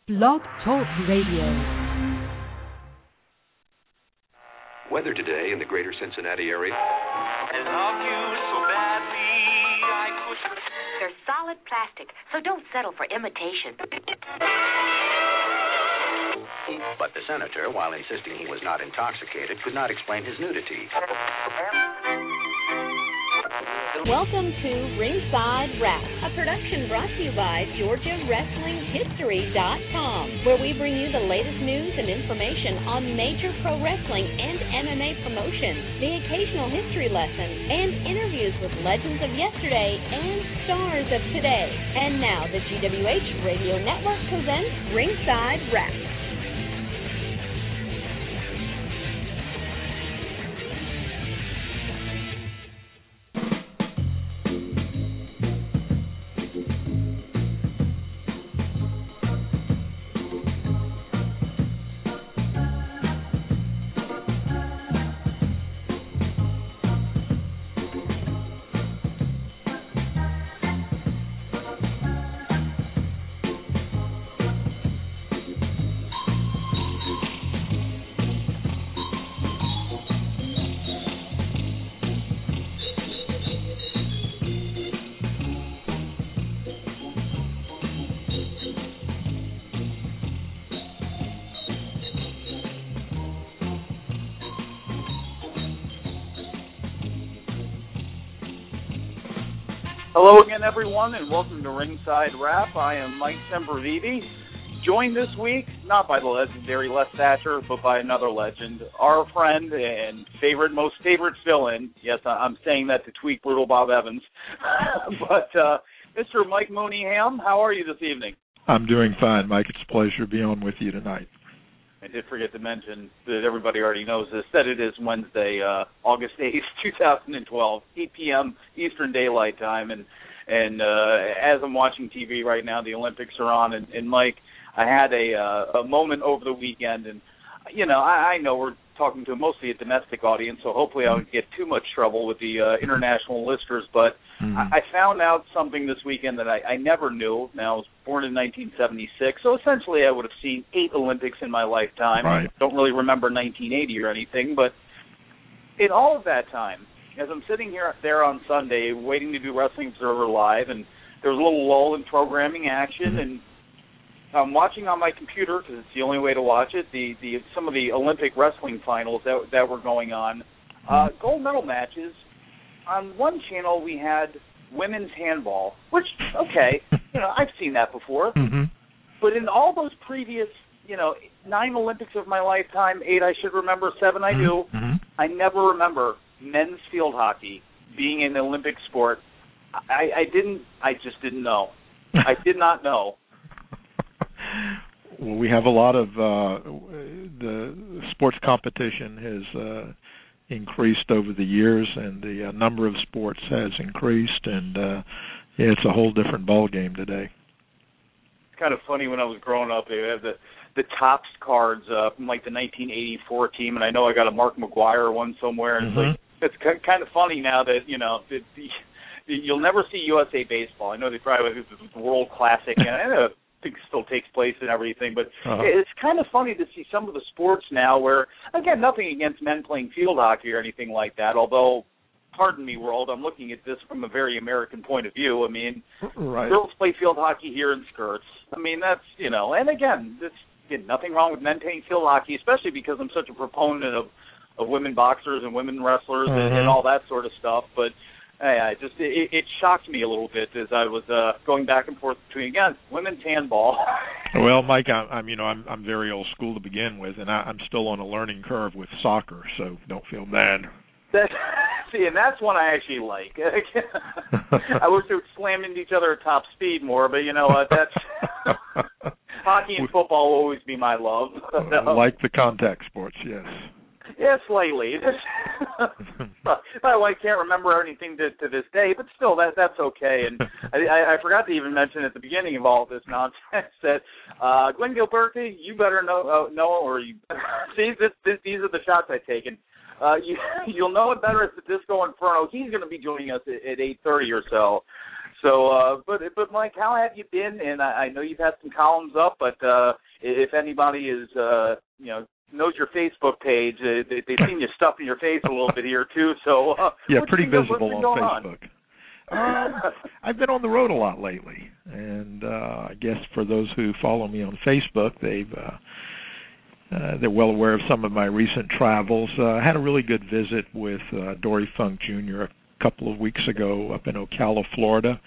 Blog Talk Radio. Weather today in the greater Cincinnati area. They're solid plastic, so don't settle for imitation. But the senator, while insisting he was not intoxicated, could not explain his nudity. Welcome to Ringside Rap, a production brought to you by GeorgiaWrestlingHistory.com, where we bring you the latest news and information on major pro wrestling and MMA promotions, the occasional history lesson, and interviews with legends of yesterday and stars of today. And now the GWH Radio Network presents Ringside Rap. Hello again, everyone, and welcome to Ringside Rap. I am Mike Sempervive, joined this week not by the legendary Les Thatcher, but by another legend, our friend and most favorite fill-in. Yes, I'm saying that to tweak Brutal Bob Evans. But Mr. Mike Mooneyham, how are you this evening? I'm doing fine, Mike. It's a pleasure to be on with you tonight. I did forget to mention that everybody already knows this, that it is Wednesday, August 8th, 2012, 8 p.m. Eastern Daylight Time. And as I'm watching TV right now, the Olympics are on. And Mike, I had a moment over the weekend. And, you know, I know we're talking to mostly a domestic audience, so hopefully I don't get too much trouble with the international listeners. But I found out something this weekend that I never knew. Now, I was born in 1976, so essentially I would have seen 8 Olympics in my lifetime. Right. I don't really remember 1980 or anything, but in all of that time, as I'm sitting there on Sunday waiting to do Wrestling Observer Live, and there was a little lull in programming action, and I'm watching on my computer, because it's the only way to watch it, some of the Olympic wrestling finals that were going on. Gold medal matches. On one channel, we had women's handball, which, okay, you know, I've seen that before. Mm-hmm. But in all those previous, 9 Olympics of my lifetime, 8 I should remember, 7 I do, I never remember men's field hockey being an Olympic sport. I just didn't know. I did not know. Well, we have a lot of the sports competition has increased over the years, and the number of sports has increased, and it's a whole different ball game today. It's kind of funny, when I was growing up, they had the Topps cards from like the 1984 team, and I know I got a Mark McGuire one somewhere, and it's kind of funny now that you'll never see USA Baseball. I know they probably have the World Classic, and I know I think it still takes place and everything, but it's kind of funny to see some of the sports now where, again, nothing against men playing field hockey or anything like that, although, pardon me, world, I'm looking at this from a very American point of view. I mean, girls play field hockey here in skirts. I mean, that's, and again, nothing wrong with men playing field hockey, especially because I'm such a proponent of women boxers and women wrestlers and all that sort of stuff, but it shocked me a little bit as I was going back and forth between, again, women's handball. Well, Mike, I'm very old school to begin with, and I'm still on a learning curve with soccer, so don't feel bad. And that's one I actually like. I wish they would slam into each other at top speed more, but you know what? That's hockey and football will always be my love. Like the contact sports, yes. Yeah, slightly. My wife can't remember anything to this day, but still, that's okay. And I forgot to even mention at the beginning of all this nonsense that Glenn Gilberti, you better know, or you see, these are the shots I've taken. You'll know it better at the Disco Inferno. He's going to be joining us at 8:30 or so. So, but Mike, how have you been? And I know you've had some columns up, but if anybody is, knows your Facebook page, they've seen you stuffing your face a little bit here too. So yeah, pretty visible on Facebook. I've been on the road a lot lately, and I guess for those who follow me on Facebook, they're well aware of some of my recent travels. I had a really good visit with Dory Funk Jr. a couple of weeks ago up in Ocala, Florida.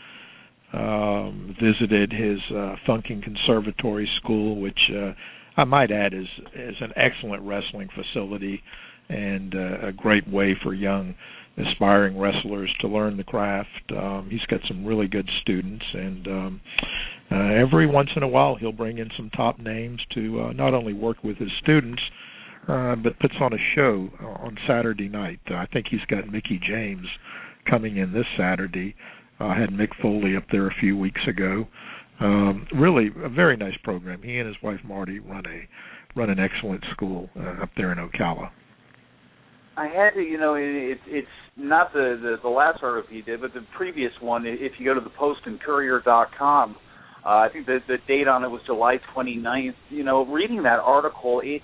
Visited his Funking Conservatory School, which I might add is an excellent wrestling facility and a great way for young aspiring wrestlers to learn the craft. He's got some really good students, and every once in a while he'll bring in some top names to not only work with his students, but puts on a show on Saturday night. I think he's got Mickey James coming in this Saturday. I had Mick Foley up there a few weeks ago. Really a very nice program. He and his wife Marty run an excellent school up there in Ocala. I had to, it's not the last article you did, but the previous one. If you go to the postandcourier.com, I think the date on it was July 29th. Reading that article, I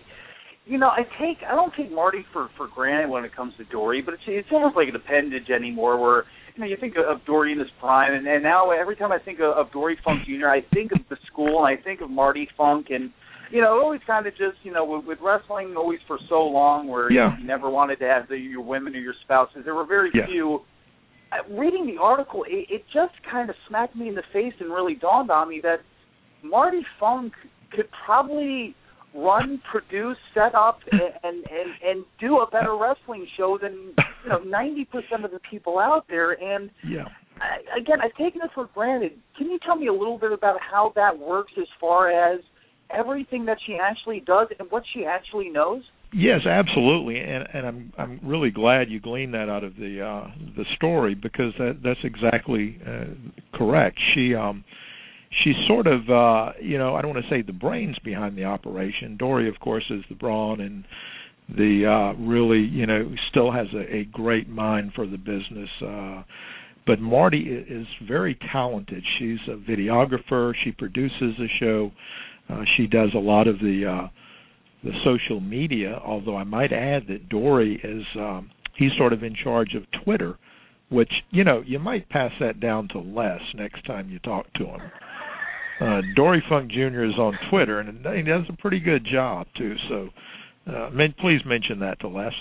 don't take Marty for granted when it comes to Dory, but it's almost like an appendage anymore where, you think of Dory in his prime, and now every time I think of Dory Funk Jr., I think of the school, and I think of Marty Funk, and, always kind of just, with wrestling always for so long where you never wanted to have your women or your spouses. There were very few. Reading the article, it just kind of smacked me in the face and really dawned on me that Marty Funk could probably run, produce, set up, and do a better wrestling show than 90% of the people out there. And again, I've taken it for granted. Can you tell me a little bit about how that works as far as everything that she actually does and what she actually knows? Yes, absolutely, and I'm really glad you gleaned that out of the story, because that's exactly correct. She's sort of, I don't want to say the brains behind the operation. Dory, of course, is the brawn and the really, still has a great mind for the business. But Marty is very talented. She's a videographer. She produces the show. She does a lot of the social media, although I might add that Dory is, he's sort of in charge of Twitter, which, you might pass that down to Les next time you talk to him. Dory Funk Jr. is on Twitter, and he does a pretty good job, too. So please mention that to Les.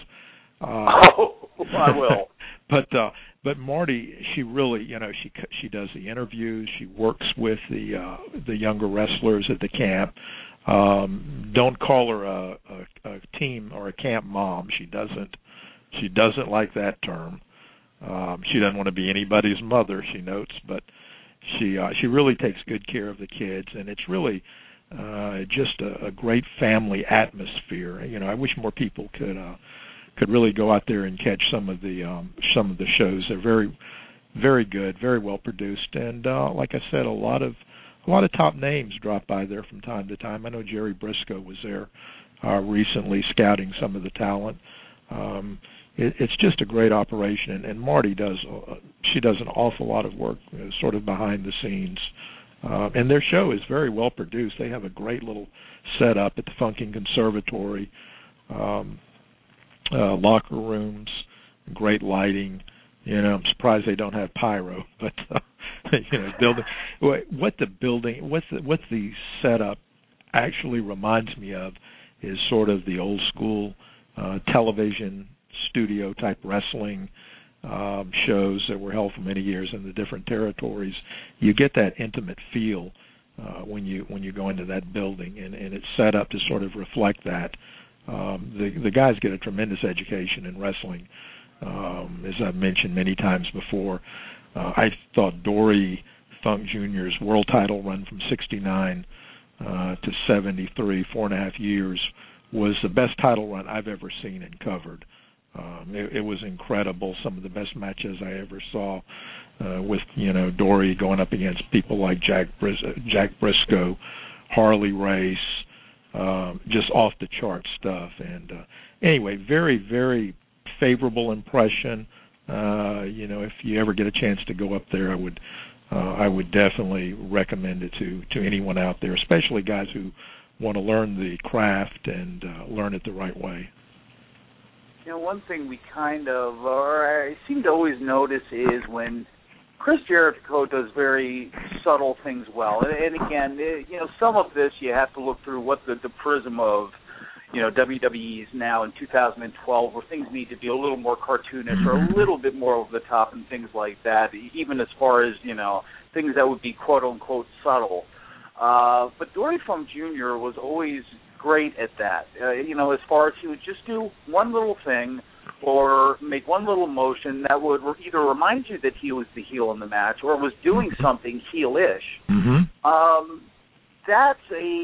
I will. But Marty, she really, she does the interviews. She works with the younger wrestlers at the camp. Don't call her a team or a camp mom. She doesn't like that term. She doesn't want to be anybody's mother, she notes, but she really takes good care of the kids, and it's really just a great family atmosphere. I wish more people could really go out there and catch some of the shows. They're very, very good, very well produced, and like I said, a lot of top names drop by there from time to time. I know Jerry Briscoe was there recently scouting some of the talent. It's just a great operation, and Marty does an awful lot of work sort of behind the scenes. And their show is very well produced. They have a great little setup at the Funking Conservatory, locker rooms, great lighting. I'm surprised they don't have pyro, but building. What the setup actually reminds me of is sort of the old school television studio type wrestling shows that were held for many years in the different territories. You get that intimate feel when you go into that building, and it's set up to sort of reflect that. The guys get a tremendous education in wrestling, as I've mentioned many times before. I thought Dory Funk Jr.'s world title run from 69 to 73, 4.5 years, was the best title run I've ever seen and covered. It was incredible. Some of the best matches I ever saw with Dory going up against people like Jack Briscoe, Harley Race, just off the chart stuff. And anyway, very, very favorable impression. If you ever get a chance to go up there, I I would definitely recommend it to anyone out there, especially guys who want to learn the craft and learn it the right way. You know, one thing we I seem to always notice is when Chris Jericho does very subtle things well. And again, some of this you have to look through what the prism of, WWE is now in 2012, where things need to be a little more cartoonish or a little bit more over the top and things like that, even as far as, things that would be quote-unquote subtle. But Dory Funk Jr. was always great at that. As far as he would just do one little thing or make one little motion that would either remind you that he was the heel in the match or was doing something heel-ish. That's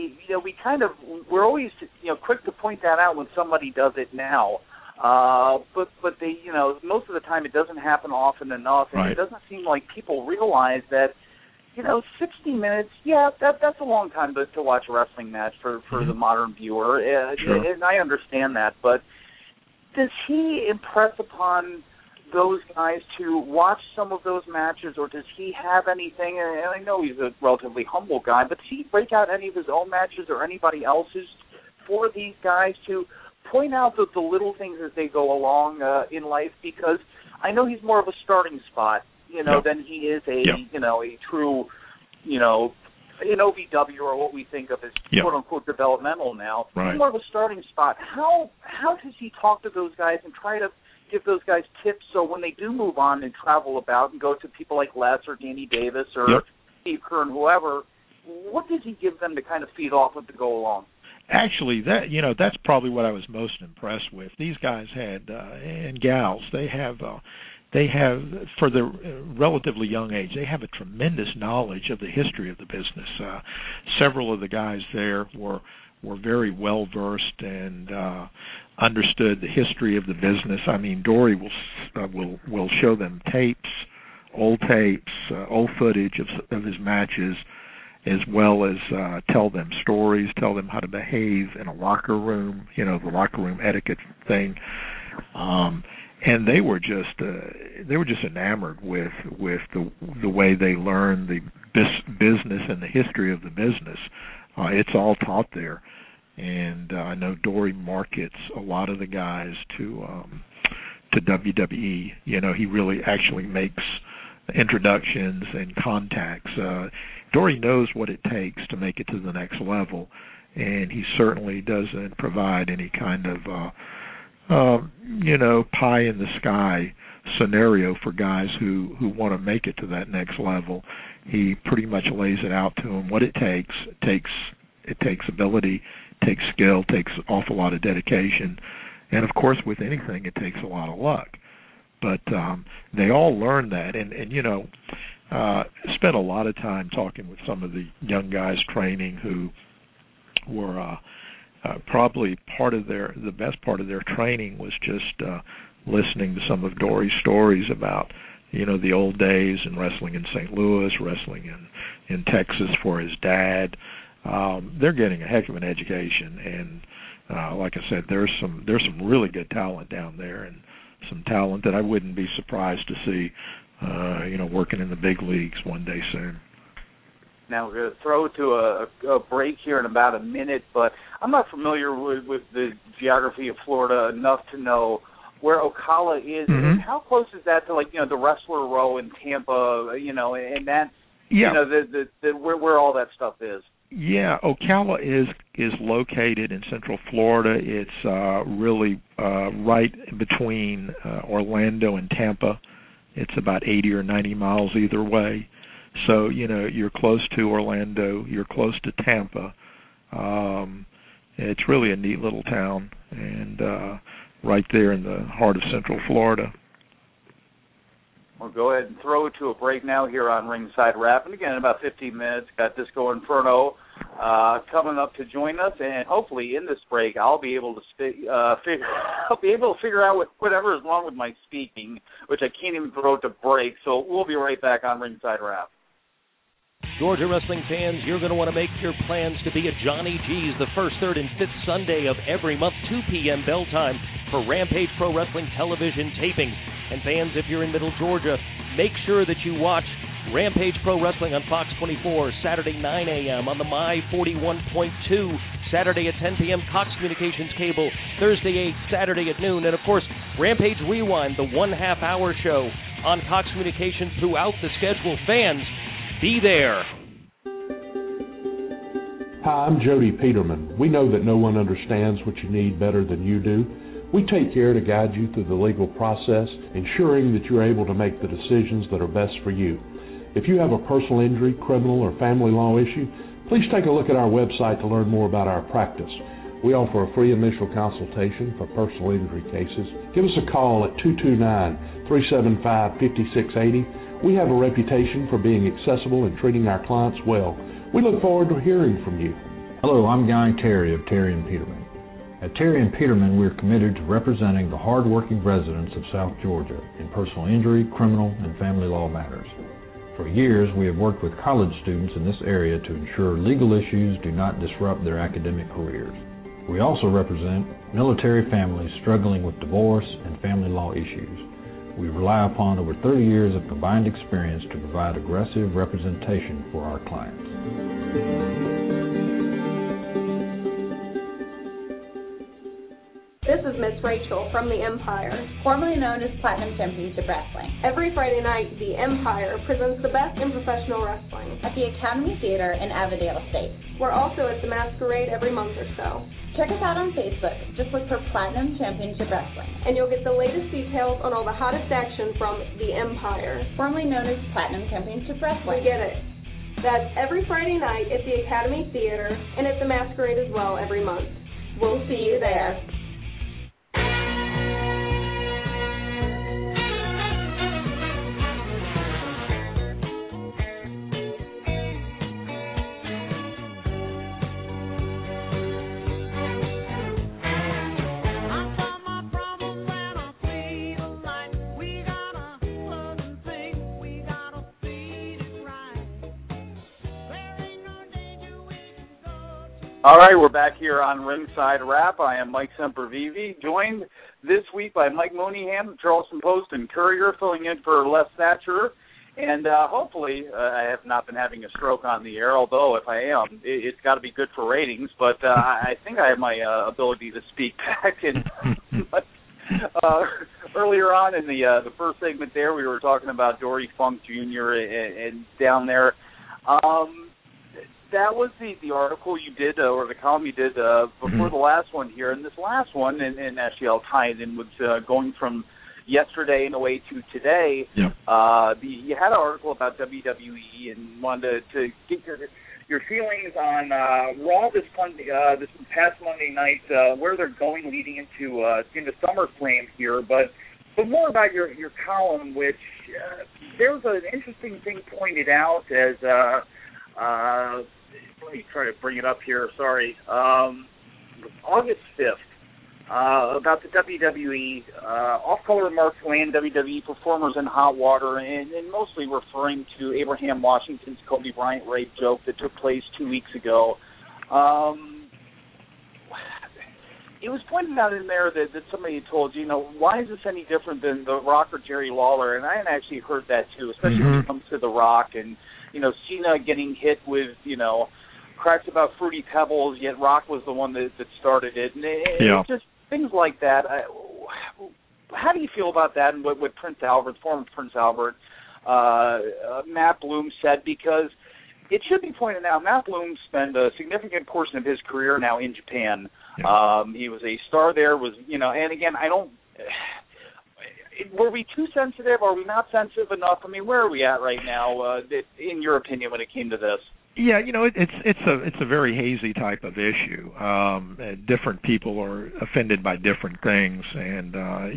we're always, quick to point that out when somebody does it now. But they, most of the time it doesn't happen often enough, and it doesn't seem like people realize that, 60 minutes, that's a long time to watch a wrestling match for the modern viewer, and I understand that, but does he impress upon those guys to watch some of those matches, or does he have anything, and I know he's a relatively humble guy, but does he break out any of his own matches or anybody else's for these guys to point out the little things as they go along in life? Because I know he's more of a starting spot, than he is a true, an OVW or what we think of as quote-unquote developmental now. He's more of a starting spot. How does he talk to those guys and try to give those guys tips so when they do move on and travel about and go to people like Les or Danny Davis or Steve Kern, whoever, what does he give them to kind of feed off with to go along? Actually, that's probably what I was most impressed with. These guys had and gals, they have for their relatively young age, they have a tremendous knowledge of the history of the business. Several of the guys there were very well versed and understood the history of the business. I mean, Dory will show them old footage of his matches, as well as tell them stories, tell them how to behave in a locker room, the locker room etiquette thing. And they were just enamored with the way they learned the business and the history of the business. It's all taught there, and I know Dory markets a lot of the guys to WWE. He really actually makes introductions and contacts. Dory knows what it takes to make it to the next level, and he certainly doesn't provide any kind of pie in the sky scenario for guys who want to make it to that next level. He pretty much lays it out to them what it takes. It takes ability, takes skill, takes an awful lot of dedication, and of course with anything it takes a lot of luck. But they all learn that, and spent a lot of time talking with some of the young guys training who were probably the best part of their training was just listening to some of Dory's stories about the old days and wrestling in St. Louis, wrestling in Texas for his dad. They're getting a heck of an education, and like I said, there's some really good talent down there, and some talent that I wouldn't be surprised to see working in the big leagues one day soon. Now, we're going to throw to a break here in about a minute, but I'm not familiar with the geography of Florida enough to know where Ocala is. And how close is that to, the Wrestler Row in Tampa, and that, where all that stuff is? Yeah, Ocala is located in Central Florida. It's really right between Orlando and Tampa. It's about 80 or 90 miles either way. So, you're close to Orlando, you're close to Tampa. It's really a neat little town, and right there in the heart of Central Florida. We'll go ahead and throw it to a break now here on Ringside Wrap. And again, in about 15 minutes, got Disco Inferno coming up to join us, and hopefully in this break I'll be able to figure out whatever is wrong with my speaking, which I can't even throw to break. So we'll be right back on Ringside Wrap. Georgia wrestling fans, you're going to want to make your plans to be at Johnny G's the first, third, and fifth Sunday of every month, 2 p.m. bell time, for Rampage Pro Wrestling television taping. And fans, if you're in Middle Georgia, make sure that you watch Rampage Pro Wrestling on Fox 24, Saturday 9 a.m. on the My 41.2, Saturday at 10 p.m. Cox Communications Cable, Thursday 8, Saturday at noon, and of course, Rampage Rewind, the 1/2 hour show on Cox Communications throughout the schedule. Fans, be there. Hi, I'm Jody Peterman. We know that no one understands what you need better than you do. We take care to guide you through the legal process, ensuring that you're able to make the decisions that are best for you. If you have a personal injury, criminal, or family law issue, please take a look at our website to learn more about our practice. We offer a free initial consultation for personal injury cases. Give us a call at 229-375-5680. We have a reputation for being accessible and treating our clients well. We look forward to hearing from you. Hello, I'm Guy Terry of Terry & Peterman. At Terry & Peterman, we're committed to representing the hard-working residents of South Georgia in personal injury, criminal, and family law matters. For years, we have worked with college students in this area to ensure legal issues do not disrupt their academic careers. We also represent military families struggling with divorce and family law issues. We rely upon over 30 years of combined experience to provide aggressive representation for our clients. This is Miss Rachel from The Empire, formerly known as Platinum Championship Wrestling. Every Friday night, The Empire presents the best in professional wrestling at the Academy Theater in Avondale Estates. We're also at the Masquerade every month or so. Check us out on Facebook. Just look for Platinum Championship Wrestling. And you'll get the latest details on all the hottest action from The Empire, formerly known as Platinum Championship Wrestling. We get it. That's every Friday night at the Academy Theater and at the Masquerade as well every month. We'll see you there. All right, we're back here on Ringside Rap. I am Mike Sempervive, joined this week by Mike Mooneyham, the Charleston Post and Courier, filling in for Les Thatcher. And hopefully, I have not been having a stroke on the air, although if I am, it's got to be good for ratings. But I think I have my ability to speak back. And earlier on in the first segment there, we were talking about Dory Funk Jr. and down there. That was the article you did, or the column you did before the last one here. And this last one, and actually I'll tie it in with going from yesterday in a way to today. Yeah. You had an article about WWE and wanted to get your feelings on Raw this past Monday night, where they're going leading into SummerSlam here. But more about your column, which there was an interesting thing pointed out as let me try to bring it up here. Sorry. August 5th, about the WWE, off-color remarks land WWE performers in hot water, and mostly referring to Abraham Washington's Kobe Bryant rape joke that took place 2 weeks ago. It was pointed out in there that somebody had told you, why is this any different than The Rock or Jerry Lawler? And I had actually heard that too, especially when it comes to The Rock and, Cena getting hit with, cracks about Fruity Pebbles, yet Rock was the one that started it. And it's just things like that. How do you feel about that and what Prince Albert, former Prince Albert, Matt Bloom said? Because it should be pointed out, Matt Bloom spent a significant portion of his career now in Japan. Yeah. He was a star there, and again, were we too sensitive? Are we not sensitive enough? I mean, where are we at right now, in your opinion, when it came to this? Yeah, it's a very hazy type of issue. Different people are offended by different things, and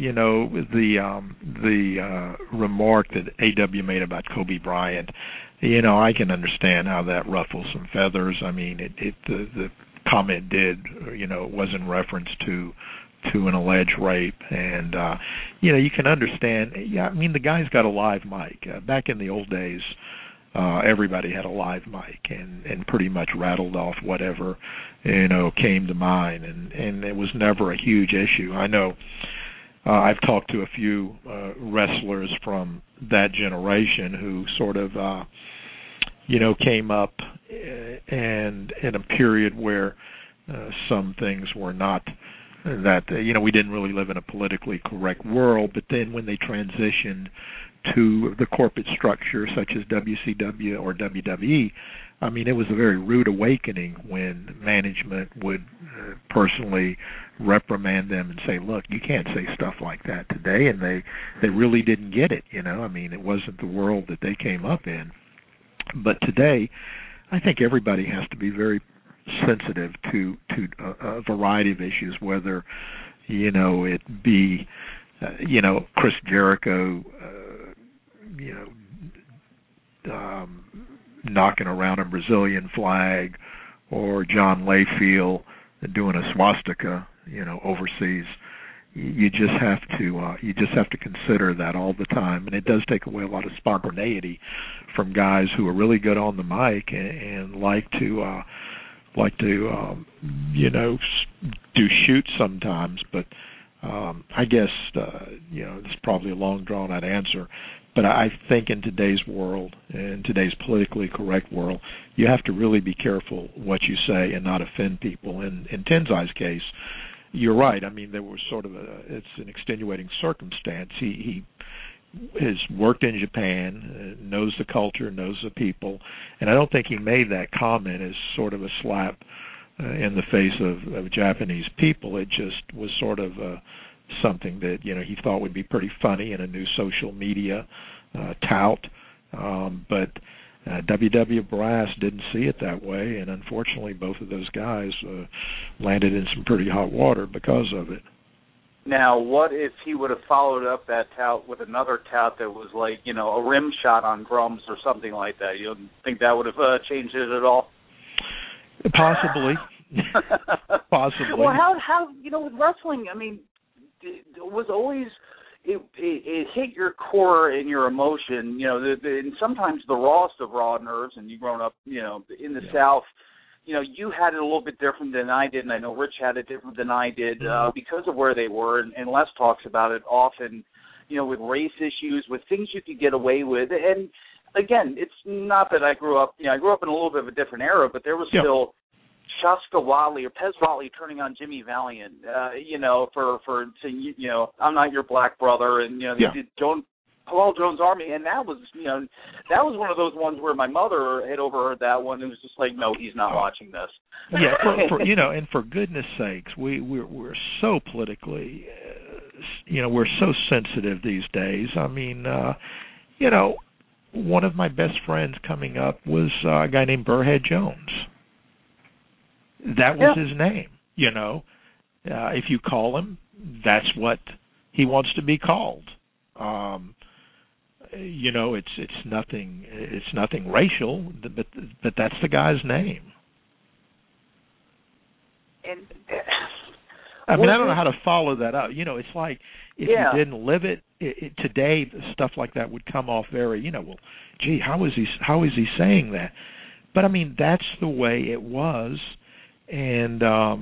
the remark that AW made about Kobe Bryant, I can understand how that ruffles some feathers. I mean, the comment did, was in reference to an alleged rape, and you can understand. Yeah, I mean, the guy's got a live mic. Back in the old days, everybody had a live mic and pretty much rattled off whatever came to mind, and it was never a huge issue. I know I've talked to a few wrestlers from that generation who sort of, came up and in a period where some things were not that, we didn't really live in a politically correct world, but then when they transitioned to the corporate structure such as WCW or WWE, I mean, it was a very rude awakening when management would personally reprimand them and say, look, you can't say stuff like that today, and they really didn't get it, I mean, it wasn't the world that they came up in. But today, I think everybody has to be very sensitive to a variety of issues, whether, it be, Chris Jericho, knocking around a Brazilian flag, or John Layfield doing a swastika, overseas. You just have to consider that all the time, and it does take away a lot of spontaneity from guys who are really good on the mic and like to do shoots sometimes. But I guess it's probably a long drawn out answer. But I think in today's world, in today's politically correct world, you have to really be careful what you say and not offend people. And in Tenzai's case, you're right. I mean, there was sort of it's an extenuating circumstance. He has worked in Japan, knows the culture, knows the people, and I don't think he made that comment as sort of a slap in the face of Japanese people. It just was sort of something that he thought would be pretty funny in a new social media tout, but WW Brass didn't see it that way, and unfortunately both of those guys landed in some pretty hot water because of it. Now, what if he would have followed up that tout with another tout that was like, a rim shot on Grums or something like that? You don't think that would have changed it at all? Possibly. Possibly. Well, how with wrestling, I mean, it was always it hit your core and your emotion, and sometimes the rawest of raw nerves. And you grown up, in the South, you had it a little bit different than I did, and I know Rich had it different than I did because of where they were. And Les talks about it often, with race issues, with things you could get away with. And again, it's not that I grew up, I grew up in a little bit of a different era, but there was still Shaska Whatley or Pez Whatley turning on Jimmy Valiant, for saying, I'm not your black brother, and they did Paul Jones Army, and that was one of those ones where my mother had overheard that one and was just like, no, he's not watching this. Yeah, for and for goodness sakes, we're so politically, we're so sensitive these days. I mean, one of my best friends coming up was a guy named Burrhead Jones. That was his name, if you call him, that's what he wants to be called. It's nothing racial, but that's the guy's name. And I don't know how to follow that up. It's like if you didn't live it, today stuff like that would come off very, well, gee, how is he saying that? But I mean, that's the way it was. And,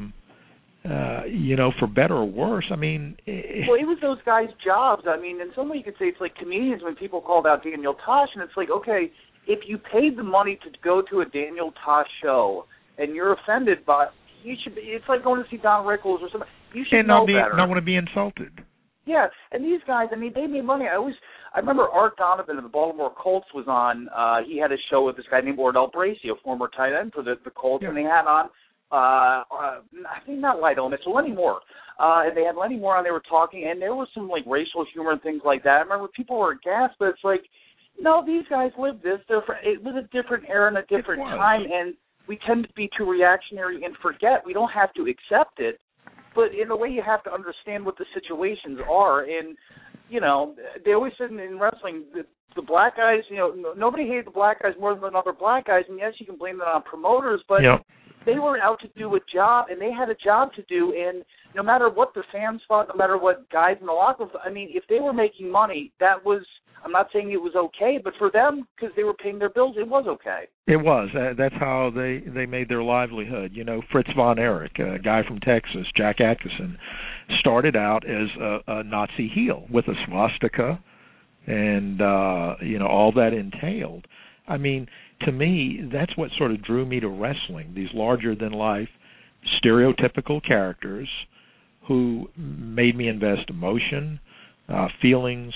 for better or worse, I mean... Well, it was those guys' jobs. I mean, in some way you could say it's like comedians when people called out Daniel Tosh, and it's like, okay, if you paid the money to go to a Daniel Tosh show and you're offended by... it's like going to see Don Rickles or something. You should know better. And not want to be insulted. Yeah, and these guys, I mean, they made money. I remember Art Donovan of the Baltimore Colts was on. He had a show with this guy named Ordell Bracey, a former tight end for the Colts, and they had on... I think not Lydell Mitchell, Lenny Moore. And they had Lenny Moore on, they were talking, and there was some, racial humor and things like that. I remember people were aghast, but it's like, no, these guys lived this. It was a different era and a different time, and we tend to be too reactionary and forget. We don't have to accept it, but in a way you have to understand what the situations are. And, they always said in wrestling that the black guys, nobody hated the black guys more than other black guys, and yes, you can blame that on promoters, but... Yep. They were out to do a job, and they had a job to do, and no matter what the fans thought, no matter what guys in the locker room, I mean, if they were making money, that was I'm not saying it was okay, but for them, because they were paying their bills, it was okay. It was. That's how they made their livelihood. You know, Fritz von Erich, a guy from Texas, Jack Atkinson, started out as a Nazi heel with a swastika and, all that entailed. I mean, to me, that's what sort of drew me to wrestling, these larger-than-life, stereotypical characters who made me invest emotion, feelings,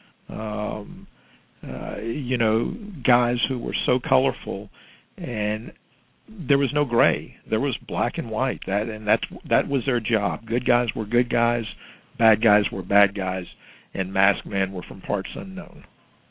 guys who were so colorful, and there was no gray. There was black and white. That was their job. Good guys were good guys, bad guys were bad guys, and masked men were from parts unknown.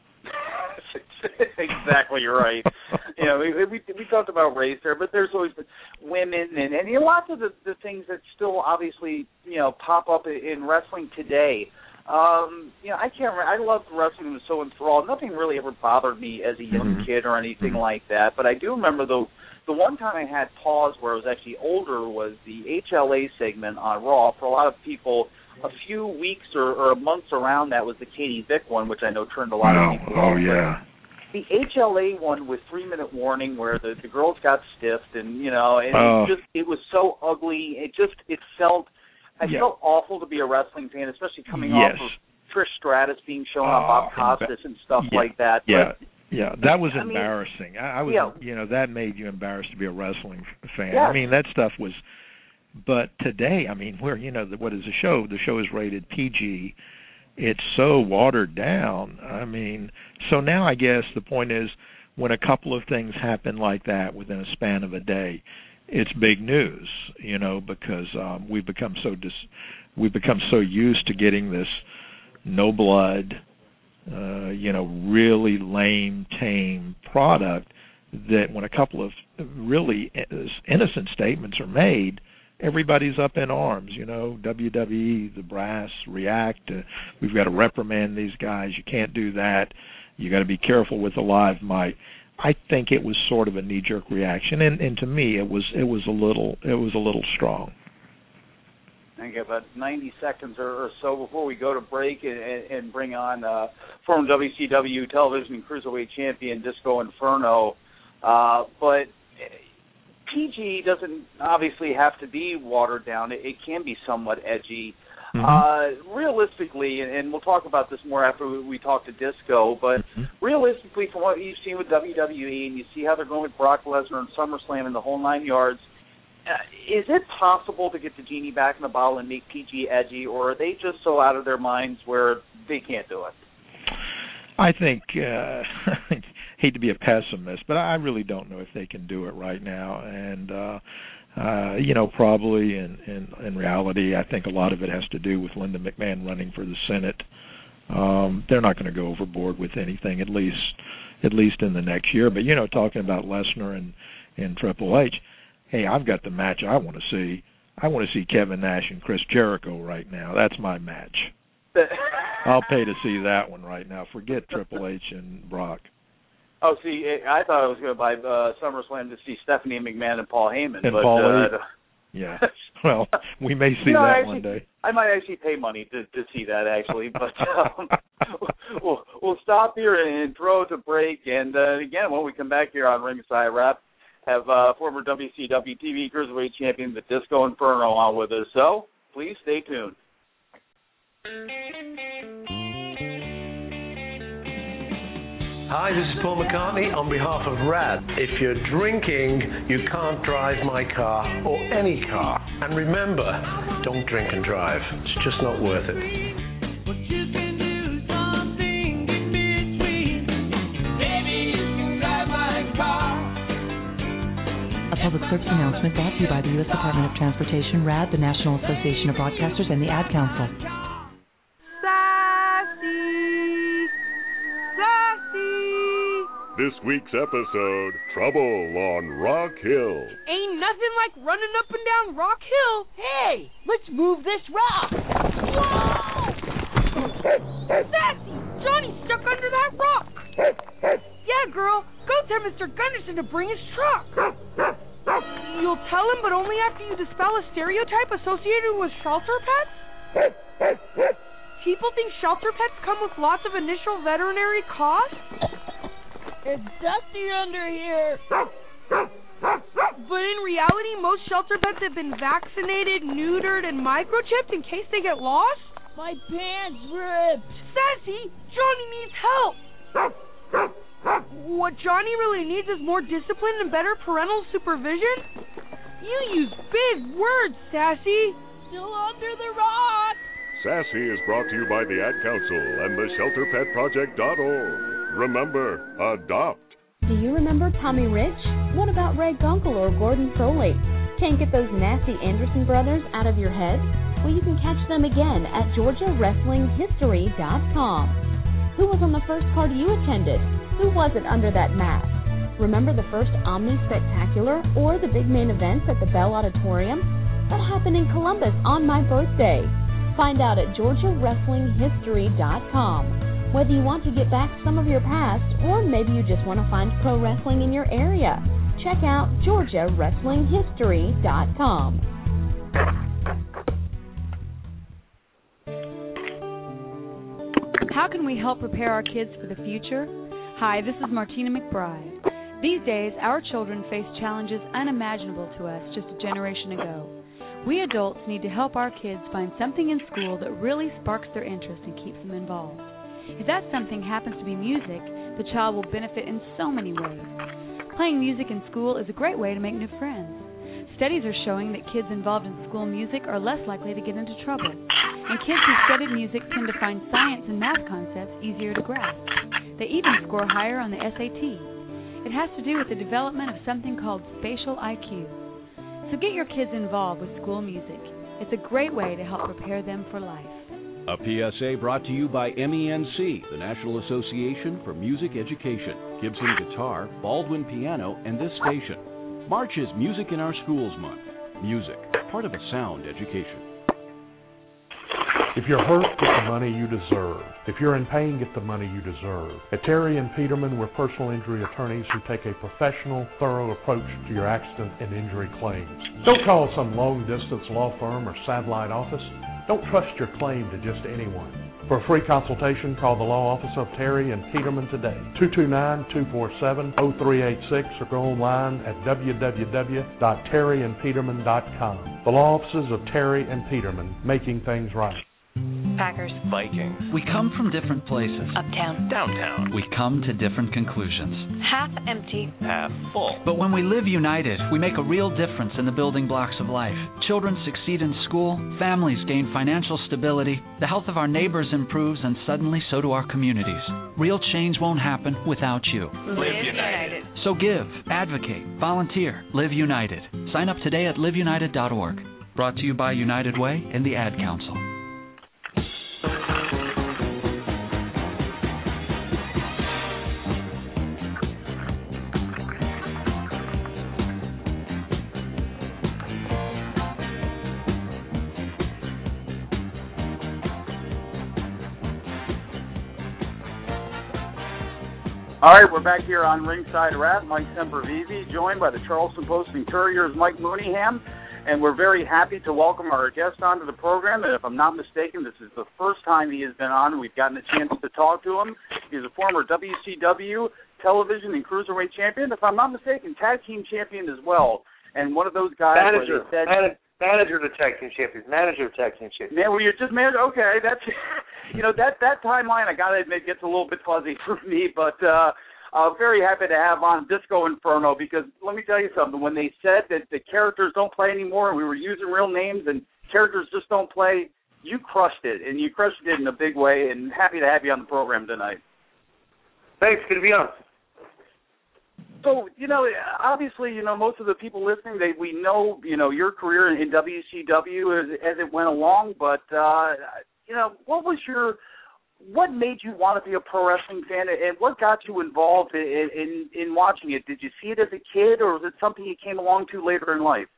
Exactly right. We talked about race there, but there's always been women and lots of the things that still obviously pop up in wrestling today. I can't remember. I loved wrestling. It was so enthralled. Nothing really ever bothered me as a young kid or anything like that. But I do remember the one time I had pause where I was actually older was the HLA segment on Raw. For a lot of people, a few weeks or months around that was the Katie Vick one, which I know turned a lot of people off. Oh, yeah. The HLA one with 3-minute warning where the girls got stiffed and, it was so ugly. I felt awful to be a wrestling fan, especially coming off of Trish Stratus being shown on Bob Costas and stuff like that. Yeah, that was embarrassing. I was, that made you embarrassed to be a wrestling fan. Yes. I mean, that stuff was. But today, I mean, what is the show? The show is rated PG. It's so watered down. I mean, so now I guess the point is when a couple of things happen like that within a span of a day, it's big news, because we've become so used to getting this no blood, really lame, tame product that when a couple of really innocent statements are made, everybody's up in arms. WWE, the brass react. We've got to reprimand these guys. You can't do that. You got to be careful with the live mic. I think it was sort of a knee-jerk reaction, and to me, it was a little strong. I think about 90 seconds or so before we go to break and bring on former WCW television and cruiserweight champion Disco Inferno, but PG doesn't obviously have to be watered down. It can be somewhat edgy. Realistically, and we'll talk about this more after we talk to Disco, but realistically, from what you've seen with WWE, and you see how they're going with Brock Lesnar and SummerSlam and the whole 9 yards, is it possible to get the genie back in the bottle and make PG edgy, or are they just so out of their minds where they can't do it? I think, hate to be a pessimist, but I really don't know if they can do it right now, and probably in reality, I think a lot of it has to do with Linda McMahon running for the Senate. They're not going to go overboard with anything, at least in the next year. But talking about Lesnar and Triple H, hey, I've got the match I want to see. I want to see Kevin Nash and Chris Jericho right now. That's my match. I'll pay to see that one right now. Forget Triple H and Brock. Oh, see, I thought I was going to buy SummerSlam to see Stephanie McMahon and Paul Heyman. And Paul Heyman. Yeah. Well, we may see that one day. I might actually pay money to see that, actually. But we'll stop here and throw it to break. And, again, when we come back here on Ringside Rap, have former WCW TV Cruiserweight Champion, the Disco Inferno, on with us. So please stay tuned. Hi, this is Paul McCartney on behalf of RAD. If you're drinking, you can't drive my car or any car. And remember, don't drink and drive. It's just not worth it. But you can do something in between. Maybe you can drive my car. A public service announcement brought to you by the U.S. Department of Transportation, RAD, the National Association of Broadcasters, and the Ad Council. This week's episode, Trouble on Rock Hill. Ain't nothing like running up and down Rock Hill. Hey, let's move this rock. Whoa! Sassy, Johnny's stuck under that rock. Yeah, girl, go tell Mr. Gunderson to bring his truck. You'll tell him, but only after you dispel a stereotype associated with shelter pets? People think shelter pets come with lots of initial veterinary costs? It's dusty under here. But in reality, most shelter pets have been vaccinated, neutered, and microchipped in case they get lost? My pants ripped. Sassy, Johnny needs help. What Johnny really needs is more discipline and better parental supervision? You use big words, Sassy. Still under the rock. Sassy is brought to you by the Ad Council and the ShelterPetProject.org. Remember, adopt. Do you remember Tommy Rich? What about Ray Gunkel or Gordon Soley? Can't get those nasty Anderson brothers out of your head? Well, you can catch them again at GeorgiaWrestlingHistory.com. Who was on the first card you attended? Who was it under that mask? Remember the first Omni Spectacular or the big main events at the Bell Auditorium? That happened in Columbus on my birthday. Find out at GeorgiaWrestlingHistory.com. Whether you want to get back some of your past or maybe you just want to find pro wrestling in your area, check out GeorgiaWrestlingHistory.com. How can we help prepare our kids for the future? Hi, this is Martina McBride. These days, our children face challenges unimaginable to us just a generation ago. We adults need to help our kids find something in school that really sparks their interest and keeps them involved. If that something happens to be music, the child will benefit in so many ways. Playing music in school is a great way to make new friends. Studies are showing that kids involved in school music are less likely to get into trouble. And kids who studied music tend to find science and math concepts easier to grasp. They even score higher on the SAT. It has to do with the development of something called spatial IQ. So get your kids involved with school music. It's a great way to help prepare them for life. A PSA brought to you by MENC, the National Association for Music Education, Gibson Guitar, Baldwin Piano, and this station. March is Music in Our Schools Month. Music, part of a sound education. If you're hurt, get the money you deserve. If you're in pain, get the money you deserve. At Terry and Peterman, we're personal injury attorneys who take a professional, thorough approach to your accident and injury claims. Don't call some long-distance law firm or satellite office. Don't trust your claim to just anyone. For a free consultation, call the law office of Terry and Peterman today, 229-247-0386, or go online at www.terryandpeterman.com. The law offices of Terry and Peterman, making things right. Packers. Vikings. We come from different places. Uptown. Downtown. We come to different conclusions. Half empty. Half full. But when we live united, we make a real difference in the building blocks of life. Children succeed in school, families gain financial stability, the health of our neighbors improves, and suddenly so do our communities. Real change won't happen without you. Live United. So give, advocate, volunteer, Live United. Sign up today at liveunited.org. Brought to you by United Way and the Ad Council. All right, we're back here on Ringside Rat, Mike Sempervive, joined by the Charleston Post and Courier's Mike Mooneyham, and we're very happy to welcome our guest onto the program. And if I'm not mistaken, this is the first time he has been on. We've gotten a chance to talk to him. He's a former WCW television and cruiserweight champion. If I'm not mistaken, tag team champion as well. And one of those guys manager of the tag team champions. Manager of tag team champions. Man, well, you're just manager. Okay, that's that timeline. I gotta admit gets a little bit fuzzy for me, but very happy to have on Disco Inferno, because let me tell you something. When they said that the characters don't play anymore, and we were using real names and characters just don't play, you crushed it, and you crushed it in a big way. And happy to have you on the program tonight. Thanks. Good to be on. So, obviously, most of the people listening, we know, your career in WCW as it went along, but, what made you want to be a pro wrestling fan, and what got you involved in watching it? Did you see it as a kid, or was it something you came along to later in life?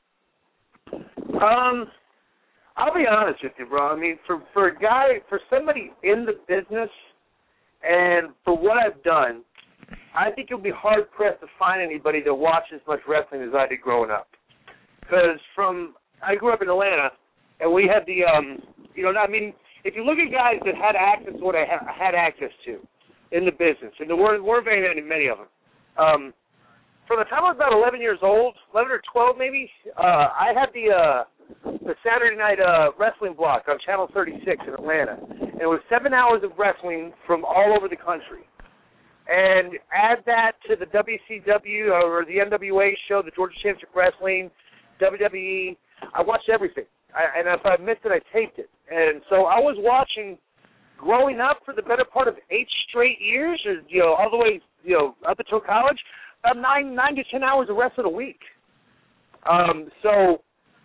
I'll be honest with you, bro. I mean, for somebody in the business, and for what I've done, I think you'll be hard-pressed to find anybody that watched as much wrestling as I did growing up. Because I grew up in Atlanta, and we had the, if if you look at guys that had access to what I had access to in the business, and there weren't very many of them. From the time I was about 11 years old, 11 or 12 maybe, I had the Saturday night wrestling block on Channel 36 in Atlanta. And it was 7 hours of wrestling from all over the country. And add that to the WCW or the NWA show, the Georgia Championship Wrestling, WWE. I watched everything. And if I missed it, I taped it. And so I was watching growing up for the better part of 8 straight years, or, all the way, up until college, about 9 to 10 hours of wrestling a week. So,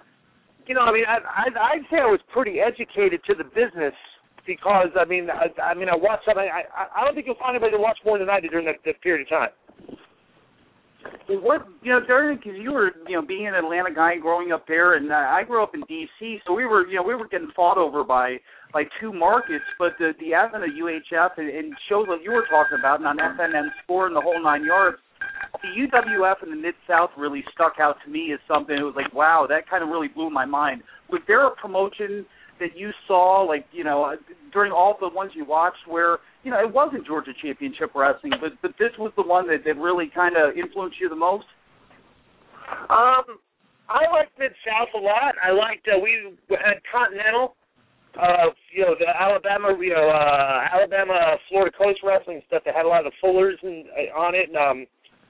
I'd say I was pretty educated to the business because, I watched something. I don't think you'll find anybody to watch more than I did during that period of time. What, during, because you were, being an Atlanta guy growing up there, and I grew up in D.C., so we were getting fought over by 2 markets, but the advent of UHF and shows like you were talking about, and on FNN Sport and the whole 9 yards, the UWF in the Mid-South really stuck out to me as something. It was like, wow, that kind of really blew my mind. Was there a promotion that you saw, during all the ones you watched where, it wasn't Georgia Championship Wrestling, but this was the one that really kind of influenced you the most? I liked Mid-South a lot. I liked, we had Continental, the Alabama, Florida Coast Wrestling stuff that had a lot of the Fullers on it, and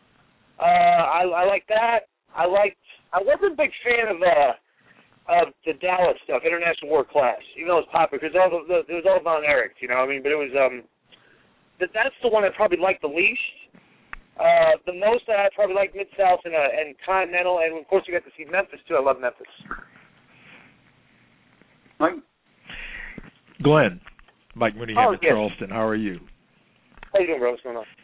I liked that. I wasn't a big fan of the Dallas stuff, International World Class, even though it was popular, because it was all Von Erich, but it was, that's the one I probably liked the least. The most I probably liked Mid-South and Continental, and of course you got to see Memphis too. I love Memphis. Mike? Glenn, Mike Mooney here in Charleston. How are you? How you doing, bro? What's going on?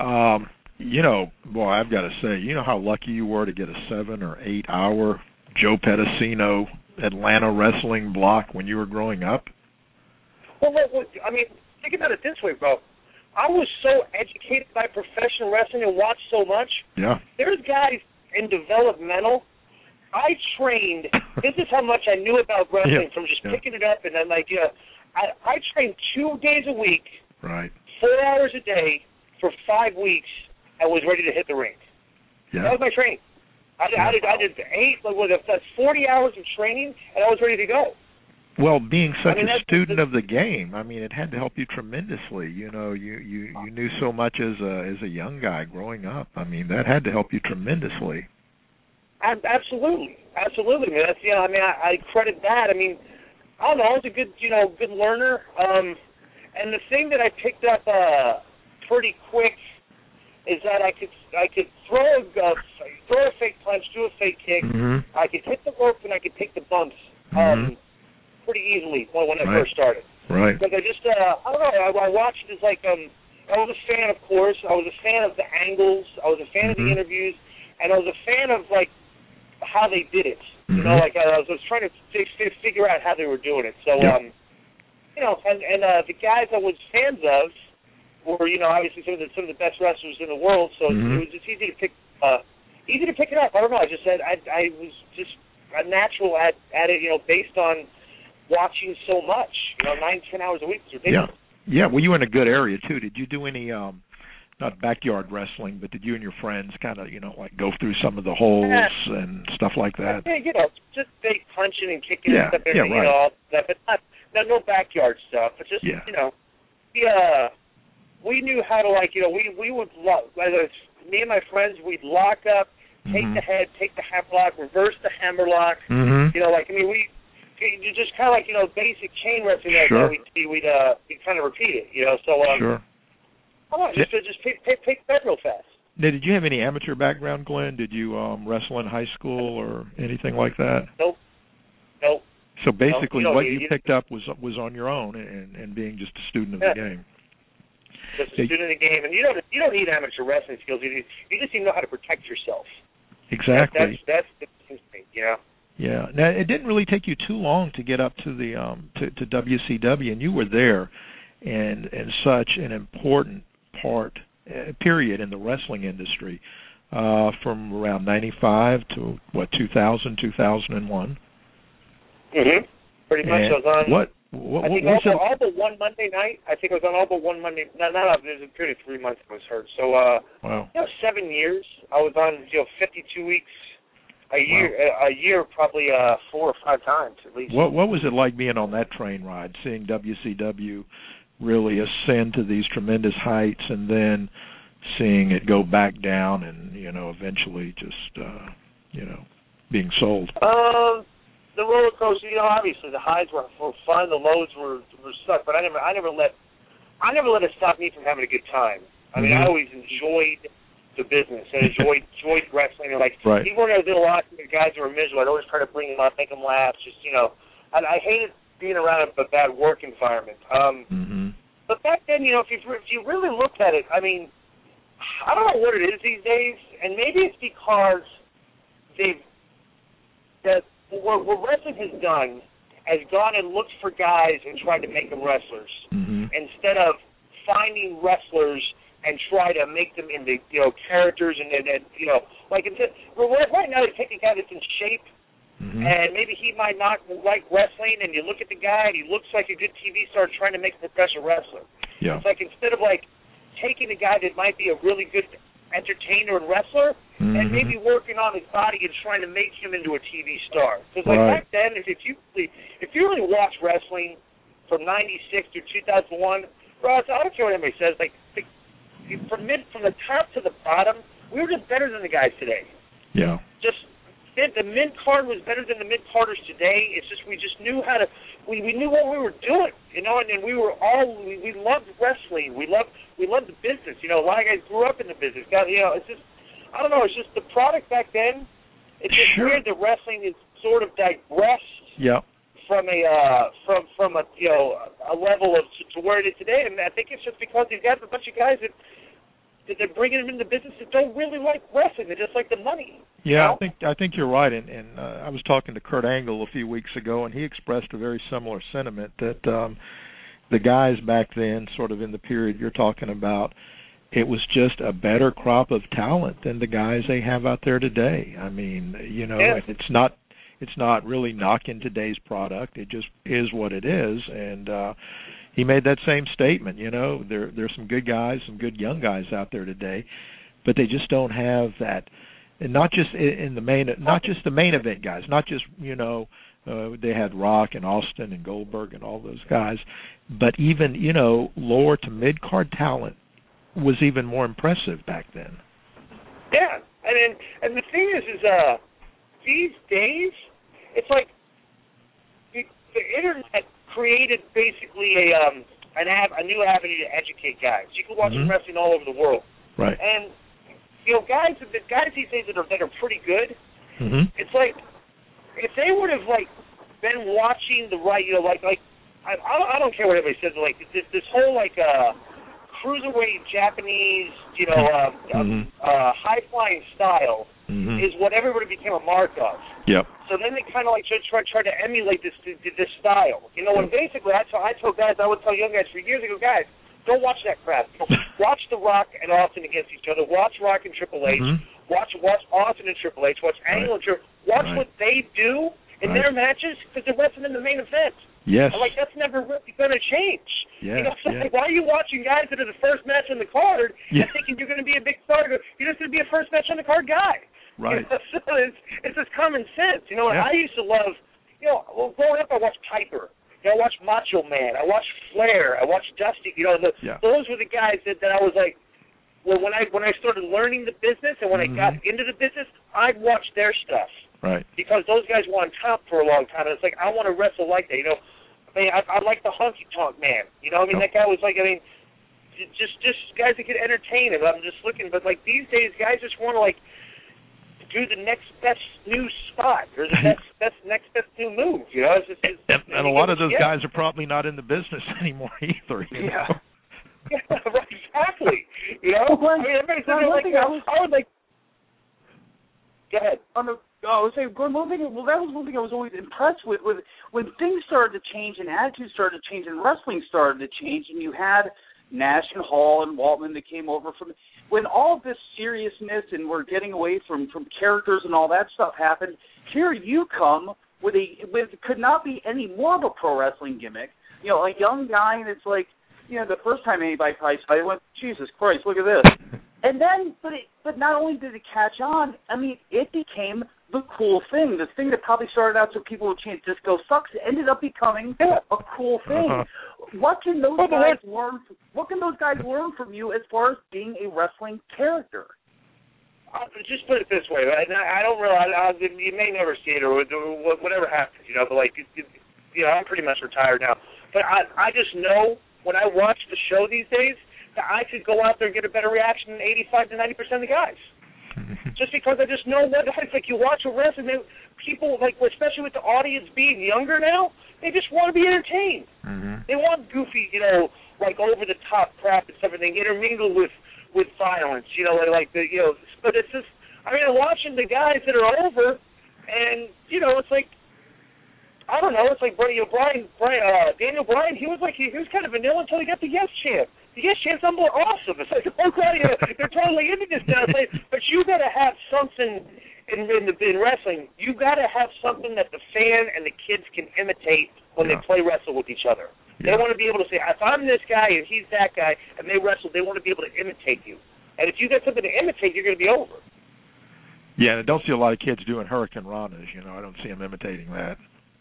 Boy, I've got to say, how lucky you were to get a 7 or 8 hour Joe Pedicino Atlanta wrestling block when you were growing up? Well, think about it this way, bro. I was so educated by professional wrestling and watched so much. Yeah. There's guys in developmental. I trained. This is how much I knew about wrestling from just picking it up, and then I trained 2 days a week, right, 4 hours a day for 5 weeks. I was ready to hit the ring. Yeah. That was my training. I did 40 hours of training, and I was ready to go. Well, being such a student of the game, it had to help you tremendously. You knew so much as a young guy growing up. That had to help you tremendously. Absolutely, man. That's I credit that. I don't know. I was a good learner. And the thing that I picked up pretty quick is that I could throw a fake punch, do a fake kick. Mm-hmm. I could hit the rope and I could take the bumps pretty easily when I first started. Right. Because I just I don't know. I watched it as I was a fan, of course. I was a fan of the angles. I was a fan of the interviews, and I was a fan of how they did it. Mm-hmm. I was trying to figure out how they were doing it. So and the guys I was fans of were obviously some of the best wrestlers in the world. So it was just easy to pick it up. I don't know. I just said I was just a natural at it. Based on watching so much. 9-10 hours a week is ridiculous. Yeah. Well, you were in a good area too. Did you do any not backyard wrestling, but did you and your friends kind of go through some of the holes and stuff like that? Yeah, just fake punching and kicking and stuff. Right. All that, but no backyard stuff. But just we knew how to we would me and my friends, we'd lock up, take the head, take the hammerlock, reverse the hammerlock. Mm-hmm. You just kind of basic chain wrestling we'd kind of repeat it. So sure. Just pick that real fast. Now, did you have any amateur background, Glenn? Did you wrestle in high school or anything like that? Nope. So basically, what you picked up was on your own and being just a student of the game. Just a student of the game, and you don't need amateur wrestling skills. You just need to know how to protect yourself. Exactly. That's the thing, Yeah. Now, it didn't really take you too long to get up to the to WCW, and you were there, and such an important period in the wrestling industry from around 95 to 2000, 2001. Pretty much. I was on. What, I think was it? all but one Monday night. I think I was on all but one Monday. Not there's a period of 3 months I was hurt. So, wow. 7 years. I was on 52 weeks. A year, probably 4 or 5 times at least. What was it like being on that train ride, seeing WCW really ascend to these tremendous heights, and then seeing it go back down, and eventually just being sold? The roller coaster, obviously the highs were fun, the lows were suck, but I never let it stop me from having a good time. I mean, I always enjoyed the business and enjoyed wrestling. And right. Even when I did a lot of the guys who were miserable, I'd always try to bring them up, make them laugh. Just I hated being around a bad work environment. But back then, if you really looked at it, I mean, I don't know what it is these days, and maybe it's because what wrestling has done has gone and looked for guys and tried to make them wrestlers instead of finding wrestlers and try to make them into characters and right now they take a guy that's in shape and maybe he might not like wrestling, and you look at the guy and he looks like a good TV star trying to make a professional wrestler. Yeah. It's like instead of taking a guy that might be a really good entertainer and wrestler and maybe working on his body and trying to make him into a TV star. Because back then, if you really watch wrestling from '96 through 2001, Ross, I don't care what anybody says. From the top to the bottom, we were just better than the guys today. Yeah. The mid card was better than the mid carders today. It's just we just knew how to. We knew what we were doing, and then we loved wrestling. We loved the business. A lot of guys grew up in the business. It's just I don't know. It's just the product back then. It's just weird that wrestling is sort of digressed. Yeah. From a level of to where it is today, and I think it's just because they've got a bunch of guys that they're bringing them into business that don't really like wrestling. They just like the money. Yeah, I think you're right, and I was talking to Kurt Angle a few weeks ago, and he expressed a very similar sentiment that the guys back then, sort of in the period you're talking about, it was just a better crop of talent than the guys they have out there today. I mean, and it's not really knocking today's product. It just is what it is, and he made that same statement. There's some good guys, some good young guys out there today, but they just don't have that. And not just in the main, not just the main event guys, not just they had Rock and Austin and Goldberg and all those guys, but even lower to mid card talent was even more impressive back then. Yeah, and the thing is these days it's like the internet created basically a new avenue to educate guys. You can watch wrestling all over the world, right? And guys these days that are pretty good. It's like if they would have been watching the right, I don't care what everybody says. This whole cruiserweight Japanese, high flying style is what everybody became a mark of. Yep. So then they kind of try to emulate this style. And basically I told guys, I would tell young guys for years ago, guys, don't watch that crap. Watch The Rock and Austin against each other. Watch Rock and Triple H. Watch Austin and Triple H. Watch Angle and Triple H. Watch what they do in their matches because they're wrestling in the main event. Yes. I'm that's never really going to change. Yeah, why are you watching guys that are the first match on the card and thinking you're going to be a big star? You're just going to be a first match on the card guy. Right. So it's just common sense. I used to love, growing up I watched Piper. I watched Macho Man. I watched Flair. I watched Dusty. Those were the guys that I was like, well, when I started learning the business and when I got into the business, I'd watch their stuff. Right. Because those guys were on top for a long time. And it's like, I want to wrestle like that. I like the Honky Tonk Man. That guy was just guys that could entertain him. I'm just looking, but these days, guys just want to do the next best new spot or the next best new move. And a lot of those guys are probably not in the business anymore either. Yeah, right, exactly. Everybody says I would like. Go ahead. I would say that was one thing I was always impressed with when things started to change and attitudes started to change and wrestling started to change, and you had Nash and Hall and Waltman that came over from when all of this seriousness and we're getting away from characters and all that stuff happened. Here you come could not be any more of a pro wrestling gimmick. You know, a young guy, and it's like, you know, the first time anybody probably saw it, went, Jesus Christ, look at this. And then, but not only did it catch on, I mean, it became the cool thing. The thing that probably started out so people would chant "Disco sucks" ended up becoming a cool thing. What can those guys learn? What can those guys learn from you as far as being a wrestling character? Just put it this way, I don't realize, you may never see it or whatever happens, you know, but like, you know, I'm pretty much retired now. But I just know when I watch the show these days that I could go out there and get a better reaction than 85 to 90% of the guys. Just because I just know what it's like. You watch a wrestling, people, like, especially with the audience being younger now, they just want to be entertained. They want goofy, you know, like over-the-top crap and stuff, and they intermingle with violence, you know, like the, you know, but it's just, I mean, watching the guys that are over, and, you know, it's like, I don't know, it's like Daniel Bryan, he was kind of vanilla until he got the Yes Champ. The Yes Champ's awesome. It's like, okay, they're totally into this now, but you got to have something in wrestling. You got to have something that the fan and the kids can imitate when they play wrestle with each other. They want to be able to say, if I'm this guy and he's that guy, and they wrestle, they want to be able to imitate you. And if you got something to imitate, you're going to be over. Yeah, and I don't see a lot of kids doing Hurricane Ranas. You know, I don't see them imitating that.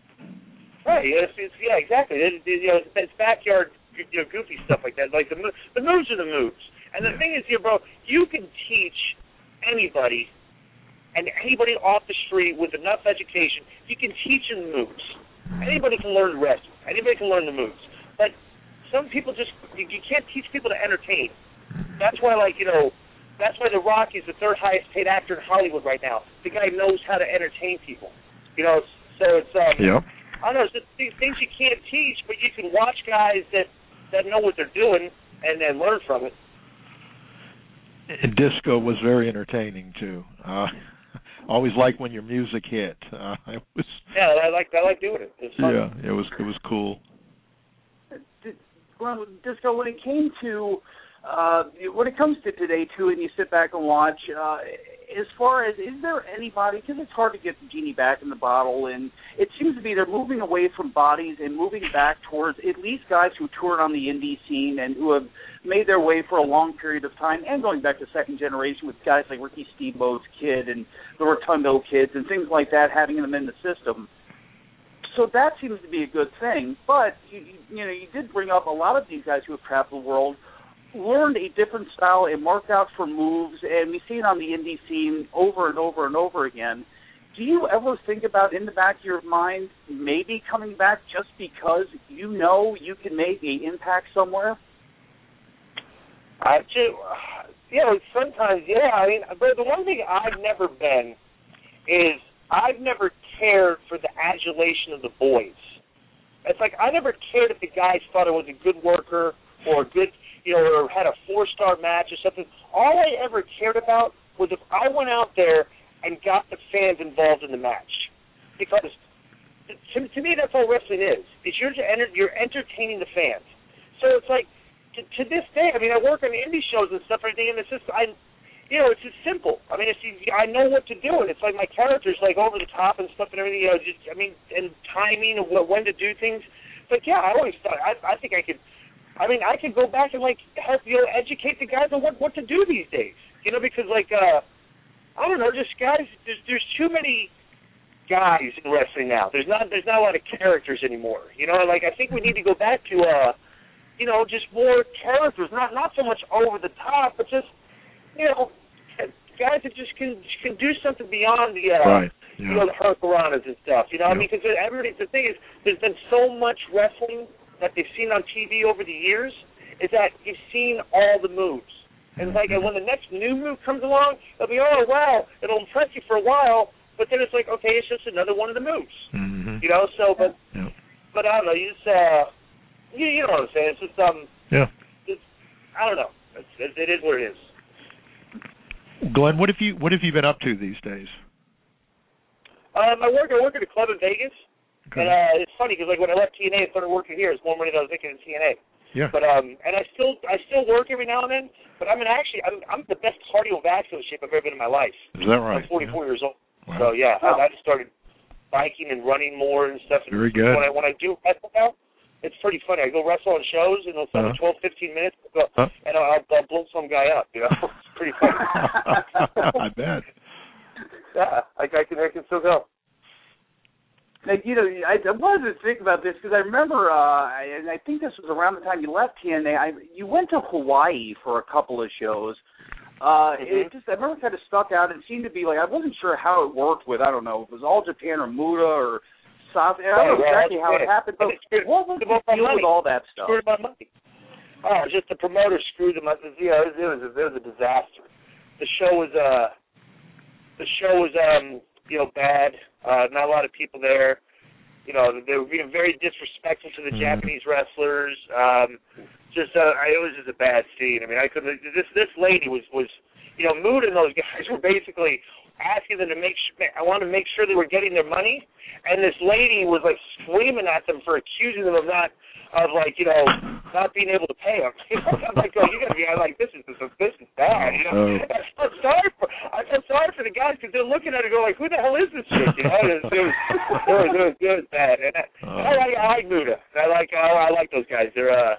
Right. Yeah, exactly. It's backyard, you know, goofy stuff like that. Like the moves are the moves. And the thing is here, bro, you can teach anybody, and anybody off the street with enough education, you can teach them moves. Anybody can learn the rest. Anybody can learn the moves. But some people just, you can't teach people to entertain. That's why, like, you know, that's why The Rock is the third highest paid actor in Hollywood right now. The guy knows how to entertain people. You know, so it's, I don't know, it's things you can't teach, but you can watch guys that know what they're doing and then learn from it. And disco was very entertaining, too. Always like when your music hit. I like doing it. It was fun. Yeah, it was cool. Well, Disco, when it comes to today too, and you sit back and watch, as far as, is there anybody, because it's hard to get the genie back in the bottle, and it seems to be they're moving away from bodies and moving back towards at least guys who toured on the indie scene and who have made their way for a long period of time, and going back to second generation with guys like Ricky Steamboat's kid and the Rotundo kids and things like that, having them in the system. So that seems to be a good thing. But, you know, you did bring up a lot of these guys who have traveled the world, learned a different style and marked out for moves, and we see it on the indie scene over and over and over again. Do you ever think about, in the back of your mind, maybe coming back just because you know you can make an impact somewhere? You know, sometimes, yeah. I mean, but the one thing I've never been is I've never cared for the adulation of the boys. It's like I never cared if the guys thought I was a good worker or a good, you know, or had a 4-star match or something. All I ever cared about was if I went out there and got the fans involved in the match. Because to me, that's all wrestling is. You're entertaining the fans. So it's like, to this day, I mean, I work on indie shows and stuff, and it's just, it's just simple. I mean, I know what to do, and it's like my character's like over the top and stuff and everything. You know, just, I mean, and timing and when to do things. But yeah, I always thought I think I could. I mean, I could go back and like help educate the guys on what to do these days. You know, because like I don't know, just guys. There's too many guys in wrestling now. There's not a lot of characters anymore. You know, like I think we need to go back to just more characters, not so much over the top, but just guys that just can do something beyond the the hurricanranas and stuff. You know, I mean, because the thing is, there's been so much wrestling that they've seen on TV over the years, is that you've seen all the moves. And it's like, and when the next new move comes along, it'll be, oh, wow, it'll impress you for a while, but then it's like, okay, it's just another one of the moves. Mm-hmm. You know, so, but I don't know, you just, you know what I'm saying, it's just, I don't know, it is what it is. Glenn, what have you been up to these days? I work at a club in Vegas. Okay. And it's funny because like when I left TNA and started working here, it's more money than I was making in TNA. Yeah. But and I still work every now and then. But I'm the best cardiovascular shape I've ever been in my life. Is that right? I'm 44 years old. Wow. So yeah, I just started biking and running more and stuff. Very good. When I do wrestle now, it's pretty funny. I go wrestle on shows, and they'll spend 12, 15 minutes, and I'll blow some guy up. You know, it's pretty funny. I bet. Yeah, I can still go. Now, you know, I wanted to think about this because I remember, and I think this was around the time you left TNA. You went to Hawaii for a couple of shows. It just, I remember, kind of stuck out. It seemed to be like, I wasn't sure how it worked with, I don't know, if it was All Japan or Muda or South. I don't know exactly how it happened, but what was the deal with all that stuff? Screwed my money. Oh, just the promoter screwed them up. Yeah, it was a disaster. The show was you know, bad. Not a lot of people there. You know, they were being very disrespectful to the Japanese wrestlers. It was just a bad scene. I mean, I couldn't. This lady was, you know, Mood and those guys were basically asking them to I want to make sure they were getting their money, and this lady was like screaming at them for accusing them of not being able to pay them. I'm like, oh, you gotta be like, this is bad. You know, I felt sorry for the guys because they're looking at it, going like, who the hell is this chick? You know, it was bad. And I like Muda. I like those guys. They're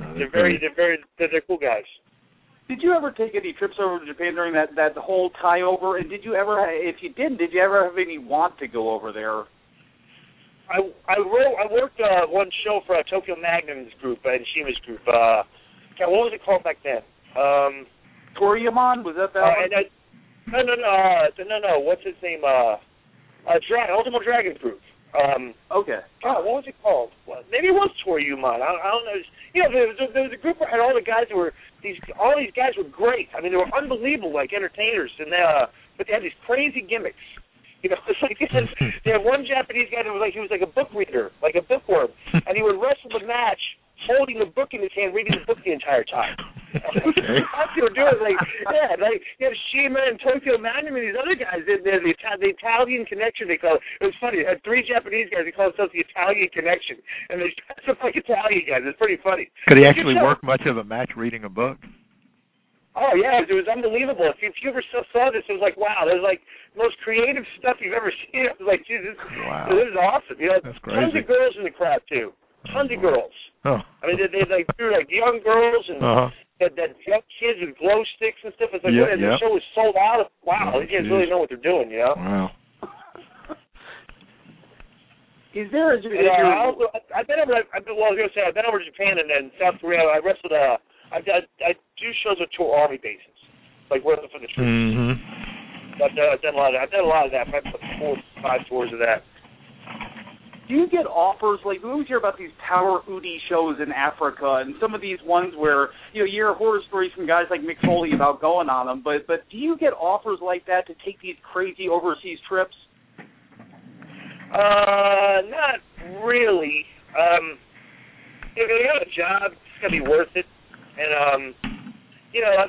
cool guys. Did you ever take any trips over to Japan during that whole tie over? And did you ever, if you didn't, did you ever have any want to go over there? I worked one show for Tokyo Magnum's group and Shima's group. What was it called back then? Toryumon? Was that one? No. What's his name? Ultimo Dragon group. Okay. God, what was it called? Well, maybe it was Toryumon. I don't know. You know, there was a group that had all the guys that were all these guys were great. I mean, they were unbelievable, like entertainers, and but they had these crazy gimmicks. You know, it's like they had one Japanese guy that was like, he was like a book reader, like a bookworm, and he would wrestle the match holding the book in his hand, reading the book the entire time. Okay. That's what they were doing. Like you have Shima and Tokyo Magnum and these other guys. They're the Italian Connection, they call it. It was funny. They had three Japanese guys. They call themselves the Italian Connection, and they dress up like Italian guys. It's pretty funny. Could he actually work much of a match reading a book? Oh, yeah, it was unbelievable. If you ever saw this, it was like, wow, there's like the most creative stuff you've ever seen. It was like, Jesus, wow. This is awesome. You know, that's crazy. Tons of girls in the crowd, too. Tons of girls. Oh. I mean, they were like young girls and that young kids with glow sticks and stuff. It's like, the show was sold out. Wow, these guys really know what they're doing, you know? Wow. Is there I've been over to Japan and then South Korea. I wrestled I do shows with tour Army bases, like working for the troops. Mm-hmm. I've done a lot of that. I've put 4 or 5 tours of that. Do you get offers, like we always hear about these Power Udi shows in Africa and some of these ones where, you know, you hear horror stories from guys like Mick Foley about going on them, but do you get offers like that to take these crazy overseas trips? Not really. If you have a job, it's going to be worth it. And, you know,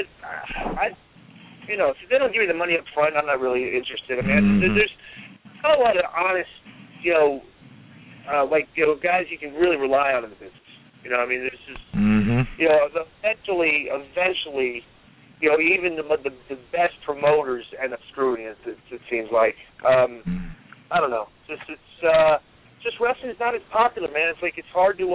you know, if they don't give me the money up front, I'm not really interested. I mean, there's not a lot of honest, you know, guys you can really rely on in the business. You know, I mean, there's just, you know, eventually, you know, even the best promoters end up screwing it seems like. I don't know. Just wrestling is not as popular, man. It's like it's hard to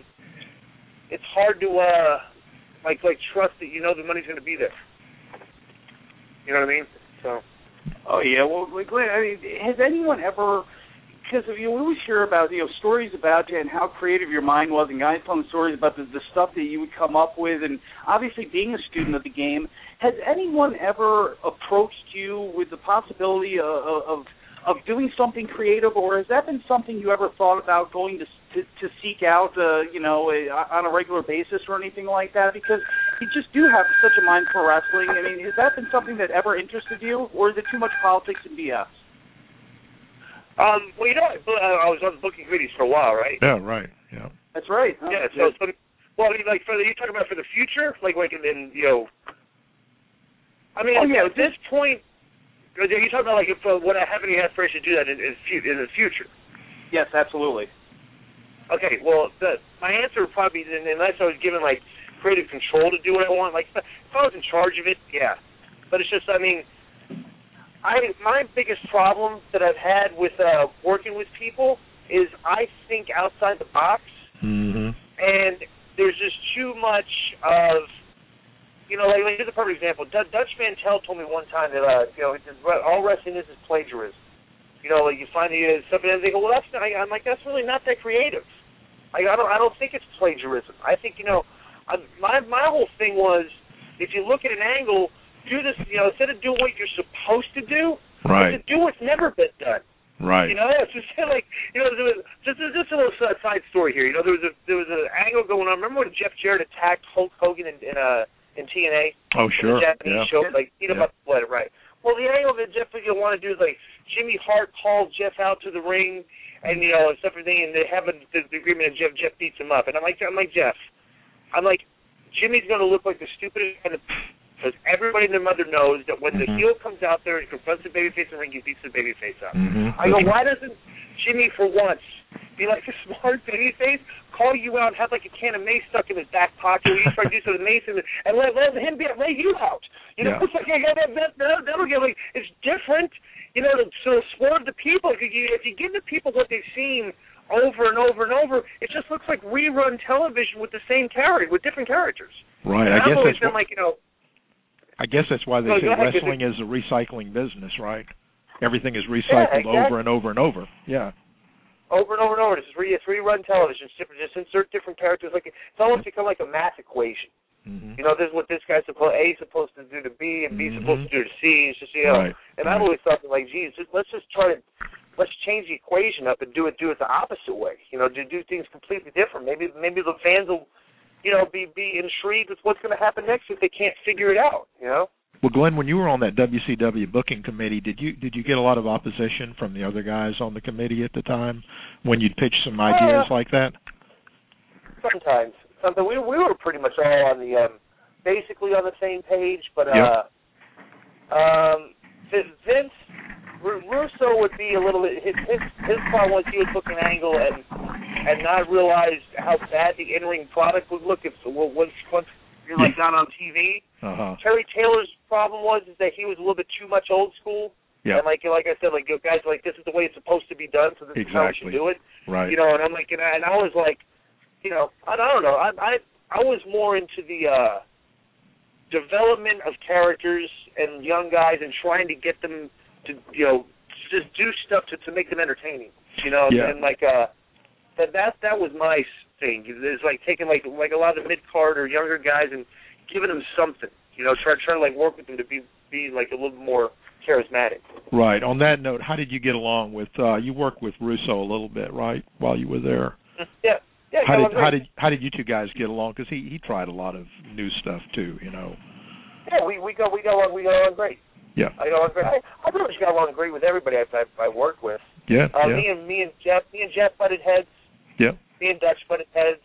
trust that you know the money's going to be there. You know what I mean? So. Oh yeah. Well, Glenn, I mean, has anyone ever? Because we always hear about, you know, stories about you and how creative your mind was, and guys telling stories about the stuff that you would come up with, and obviously being a student of the game. Has anyone ever approached you with the possibility of doing something creative, or has that been something you ever thought about going to seek out, you know, on a regular basis or anything like that? Because you just do have such a mind for wrestling. I mean, has that been something that ever interested you, or is it too much politics and BS? Well, you know, I was on the booking committees for a while, right? Yeah, right. Yeah. That's right. Huh? Yeah. So, well, I mean, like, you talking about for the future, like in you know. I mean, at this point. Are you talking about, like, if would I have any aspiration to do that in the future? Yes, absolutely. Okay, well, my answer would probably be, unless I was given, like, creative control to do what I want. Like, if I was in charge of it, yeah. But it's just, I mean, my biggest problem that I've had with working with people is I think outside the box, and there's just too much of, like here's a perfect example. Dutch Mantel told me one time that all wrestling is plagiarism. Like you find something and they go, well, that's not, I'm like, that's really not that creative. Like I don't think it's plagiarism. I think my whole thing was, if you look at an angle, do this, instead of doing what you're supposed to do, to do what's never been done. Right. It's just like, there was just a little side story here. There was an angle going on. Remember when Jeff Jarrett attacked Hulk Hogan in TNA? Oh, sure. The Japanese show, about the blood, right? Well, the angle that Jeff want to do is like Jimmy Hart calls Jeff out to the ring, and and stuff and they have the agreement, and Jeff beats him up, and I'm like Jeff, Jimmy's going to look like the stupidest kind of, because everybody and their mother knows that when the heel comes out there and confronts the babyface in the ring, he beats the babyface up. I go, why doesn't Jimmy, for once, be like a smart babyface, call you out and have like a can of mace stuck in his back pocket, or you try to do some mace and let him lay you out. It's like, that'll get like, it's different, to sort of swerve the people. If you give the people what they've seen over and over and over, it just looks like rerun television with the same character, with different characters. Right. And I guess that's I guess that's why they say wrestling is a recycling business, right? Everything is recycled over and over and over. Yeah. Over and over and over. It's rerun television. Just insert different characters. Like it's almost become like a math equation. This is what this guy's A is supposed to do to B, and B is supposed to do to C. It's just and I've always thought like, geez, let's change the equation up and do it the opposite way. Do things completely different. Maybe the fans will, be intrigued with what's going to happen next if they can't figure it out. Well, Glenn, when you were on that WCW booking committee, did you get a lot of opposition from the other guys on the committee at the time when you'd pitch some ideas like that? Sometimes. We were pretty much all on the basically on the same page, but Vince Russo would be a little bit. His problem was he would book an angle and not realize how bad the in-ring product would look once you're like down on TV. Terry Taylor's problem was that he was a little bit too much old school. Yeah. And like I said, guys like, this is the way it's supposed to be done, so this is how we should do it. Right. And I'm like, and I was like, I don't know. I was more into the development of characters and young guys and trying to get them to just do stuff to make them entertaining. And like that was my thing. It's like taking like a lot of the mid card or younger guys and giving them something. Trying to like work with them to be like a little more charismatic. Right. On that note, how did you get along with? You worked with Russo a little bit, right, while you were there? Yeah. Yeah, how did you two guys get along? Because he tried a lot of new stuff too, Yeah, we got along great. Yeah, I got along great. I pretty much got along great with everybody I worked with. Yeah, Me and Jeff butted heads. Yeah. Me and Dutch butted heads.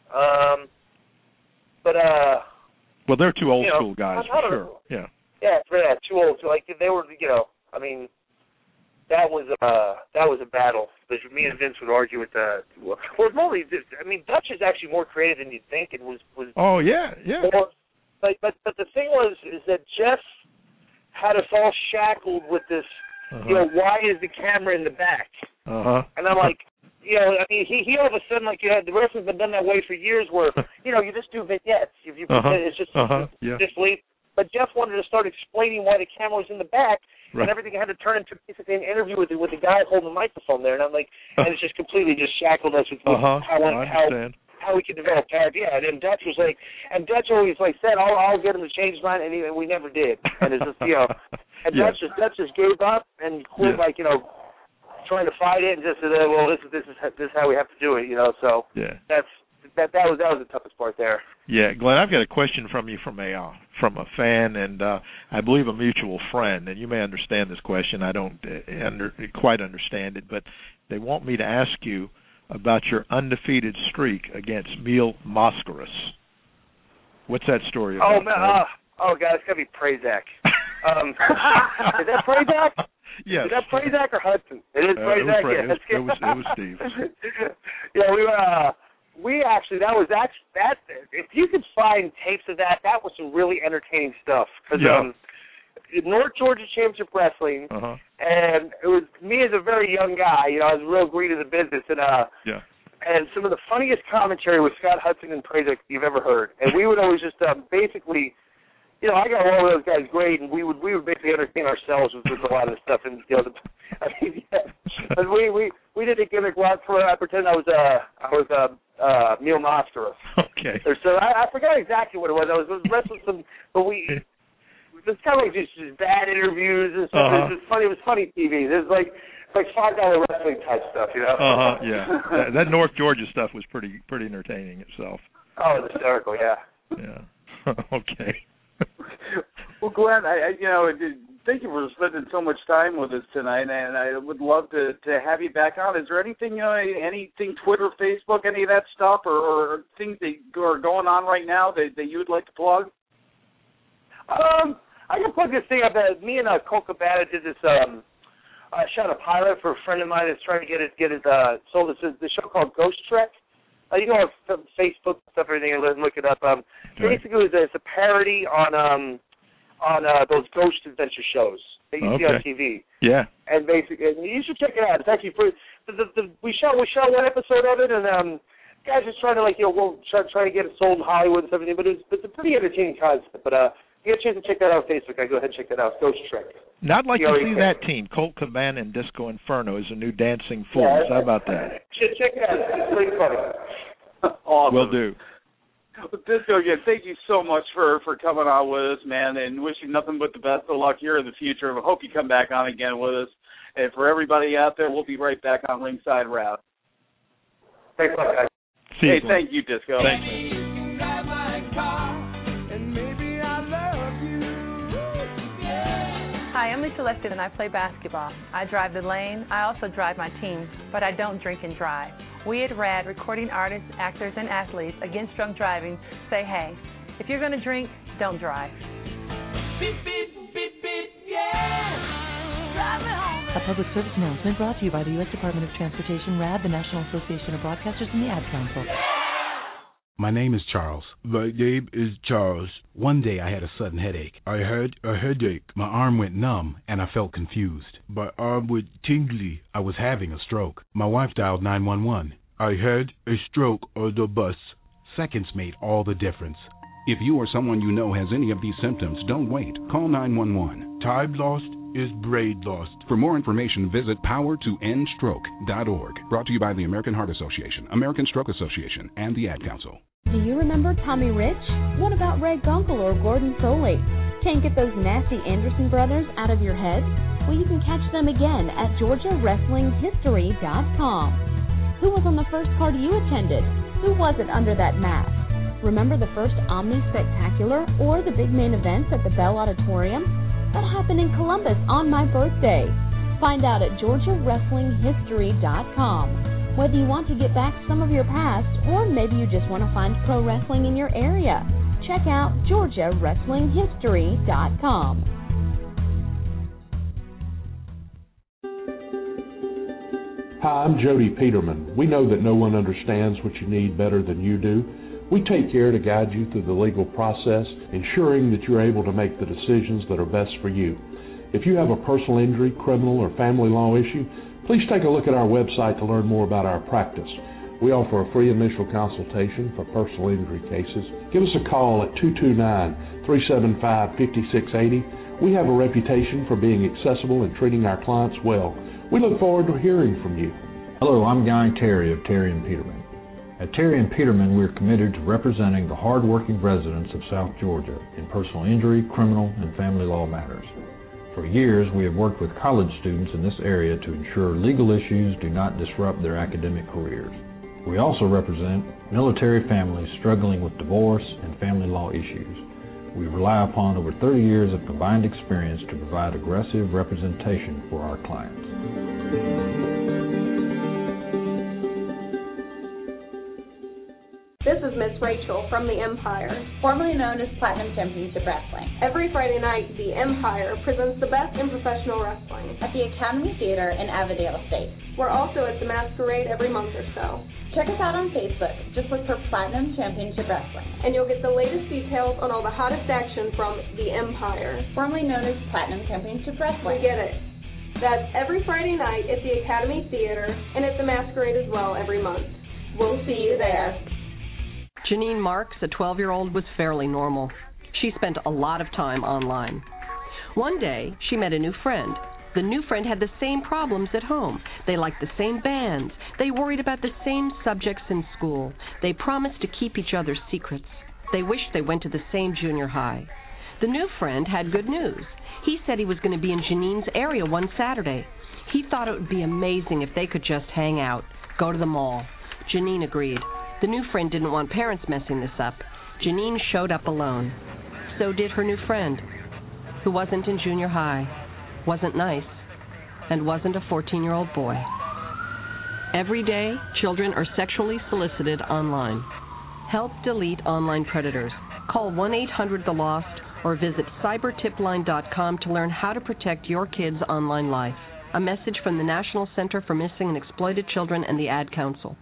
Well, they're two old school guys for sure. Yeah. Yeah, too old. So like they were, I mean. That was a battle. Me and Vince would argue with Dutch is actually more creative than you'd think, and was. Oh yeah. More, but the thing is that Jeff had us all shackled with this. Why is the camera in the back? And I'm like, he all of a sudden the wrestling's been done that way for years, where you just do vignettes. It's just just leave. But Jeff wanted to start explaining why the camera was in the back, and everything had to turn into basically an interview with the guy holding the microphone there. And I'm like, and it's just completely shackled us with how we could develop character. Yeah, and then Dutch was like, and Dutch always said, I'll get him to change his mind, and we never did. And it's just, and Dutch just gave up and quit, trying to fight it, and just said, well, this is how we have to do it, So that was the toughest part there. Yeah, Glenn, I've got a question from you from a fan and I believe a mutual friend, and you may understand this question. I don't quite understand it, but they want me to ask you about your undefeated streak against Mil Mascaras. What's that story about? Oh man, God, it's gotta be Prazak. Is that Prazak? Yes. Is that Prazak or Hudson? It is Prazak. It was Steve. Yeah, we actually, that if you could find tapes of that was some really entertaining stuff. Because North Georgia Championship Wrestling, and it was me as a very young guy. You know, I was real green to the business, and and some of the funniest commentary was Scott Hudson and Prazak you've ever heard. And we would always just basically, you know, I got all of those guys great, and we would basically entertain ourselves with a lot of the stuff. And you know, but we did a gimmick once where I pretended I was Neil Nostrov. Okay. So I forgot exactly what it was. I was wrestling some, but it was kind of like just bad interviews and stuff. It was funny. It was funny TV. It was like $5 wrestling type stuff, you know. Yeah. That North Georgia stuff was pretty entertaining itself. Oh, it's hysterical. Yeah. Yeah. Okay. Well, Glenn, thank you for spending so much time with us tonight, and I would love to have you back on. Is there anything, anything Twitter, Facebook, any of that stuff, or things that are going on right now that you would like to plug? I can plug this thing up. Me and Colt Cabana did this. I shot a pilot for a friend of mine that's trying to get it sold. It's the show called Ghost Trek. You know, Facebook stuff, everything. Look it up. Basically, it's a parody on those ghost adventure shows that you see on TV. Yeah. And basically, you should check it out. It's actually pretty. We shot one episode of it, and guys just trying to try to get it sold in Hollywood and everything. But it's a pretty entertaining concept. But if you get a chance to check that out on Facebook, I go ahead and check that out. Ghost Trek. Now I'd like to see that team. Colt Cabana and Disco Inferno is a new Dancing Fools. How about that? Check it out. It's pretty funny. Awesome. Will do. Disco, again, thank you so much for coming on with us, man, and wishing nothing but the best of luck here in the future. I hope you come back on again with us. And for everybody out there, we'll be right back on Ringside Route. Thanks a lot, guys. Hey, thank you, Disco. Thanks. Hi, I'm Lisa Lefton, and I play basketball. I drive the lane. I also drive my team, but I don't drink and drive. We at RAD, recording artists, actors, and athletes against drunk driving, say, hey, if you're going to drink, don't drive. Beep, beep, beep, beep, yeah. Drive me home. A public service announcement brought to you by the U.S. Department of Transportation, RAD, the National Association of Broadcasters, and the Ad Council. My name is Charles. My name is Charles. One day I had a sudden headache. I had a headache. My arm went numb, and I felt confused. My arm went tingly. I was having a stroke. My wife dialed 911. I had a stroke on the bus. Seconds made all the difference. If you or someone you know has any of these symptoms, don't wait. Call 911. Time lost is brain lost. For more information, visit powertoendstroke.org. Brought to you by the American Heart Association, American Stroke Association, and the Ad Council. Do you remember Tommy Rich? What about Ray Gunkel or Gordon Soley? Can't get those nasty Anderson brothers out of your head? Well, you can catch them again at GeorgiaWrestlingHistory.com. Who was on the first card you attended? Who was it under that mask? Remember the first Omni Spectacular or the big main events at the Bell Auditorium? That happened in Columbus on my birthday. Find out at GeorgiaWrestlingHistory.com. Whether you want to get back some of your past, or maybe you just want to find pro wrestling in your area, check out GeorgiaWrestlingHistory.com. Hi, I'm Jody Peterman. We know that no one understands what you need better than you do. We take care to guide you through the legal process, ensuring that you're able to make the decisions that are best for you. If you have a personal injury, criminal, or family law issue, please take a look at our website to learn more about our practice. We offer a free initial consultation for personal injury cases. Give us a call at 229-375-5680. We have a reputation for being accessible and treating our clients well. We look forward to hearing from you. Hello, I'm Guy Terry of Terry & Peterman. At Terry & Peterman, we're committed to representing the hard-working residents of South Georgia in personal injury, criminal, and family law matters. For years, we have worked with college students in this area to ensure legal issues do not disrupt their academic careers. We also represent military families struggling with divorce and family law issues. We rely upon over 30 years of combined experience to provide aggressive representation for our clients. This is Miss Rachel from the Empire, formerly known as Platinum Championship Wrestling. Every Friday night, the Empire presents the best in professional wrestling at the Academy Theater in Avondale State. We're also at the Masquerade every month or so. Check us out on Facebook. Just look for Platinum Championship Wrestling. And you'll get the latest details on all the hottest action from the Empire, formerly known as Platinum Championship Wrestling. We get it. That's every Friday night at the Academy Theater and at the Masquerade as well every month. We'll see you there. Janine Marks, a 12-year-old, was fairly normal. She spent a lot of time online. One day, she met a new friend. The new friend had the same problems at home. They liked the same bands. They worried about the same subjects in school. They promised to keep each other's secrets. They wished they went to the same junior high. The new friend had good news. He said he was going to be in Janine's area one Saturday. He thought it would be amazing if they could just hang out, go to the mall. Janine agreed. The new friend didn't want parents messing this up. Janine showed up alone. So did her new friend, who wasn't in junior high, wasn't nice, and wasn't a 14-year-old boy. Every day, children are sexually solicited online. Help delete online predators. Call 1-800-THE-LOST or visit cybertipline.com to learn how to protect your kids' online life. A message from the National Center for Missing and Exploited Children and the Ad Council.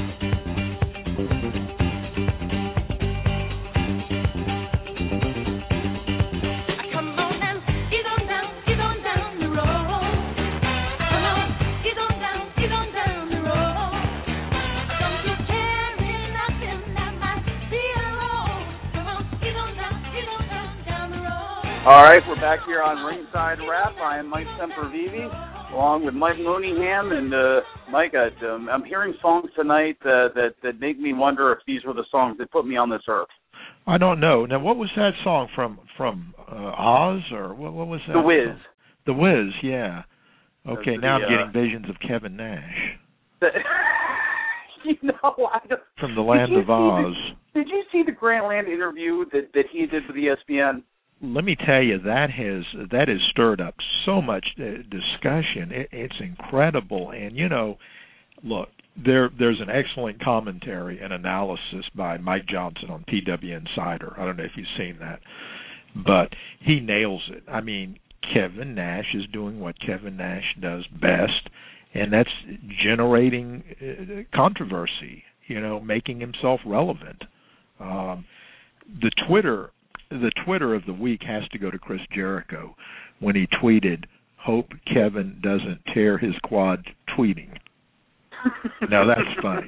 All right, we're back here on Ringside Rap. I am Mike Sempervive, along with Mike Mooneyham. And Mike, I'm hearing songs tonight that make me wonder if these were the songs that put me on this earth. I don't know. Now, what was that song from Oz, or what was that? The Wiz. The Wiz, yeah. Okay, now I'm getting visions of Kevin Nash. From the land of Oz. Did you see the Grantland interview that he did with ESPN? Let me tell you, that has stirred up so much discussion. It's incredible. And, look, there's an excellent commentary and analysis by Mike Johnson on PW Insider. I don't know if you've seen that. But he nails it. I mean, Kevin Nash is doing what Kevin Nash does best, and that's generating controversy, making himself relevant. The Twitter of the week has to go to Chris Jericho when he tweeted, "Hope Kevin doesn't tear his quad tweeting." Now that's funny.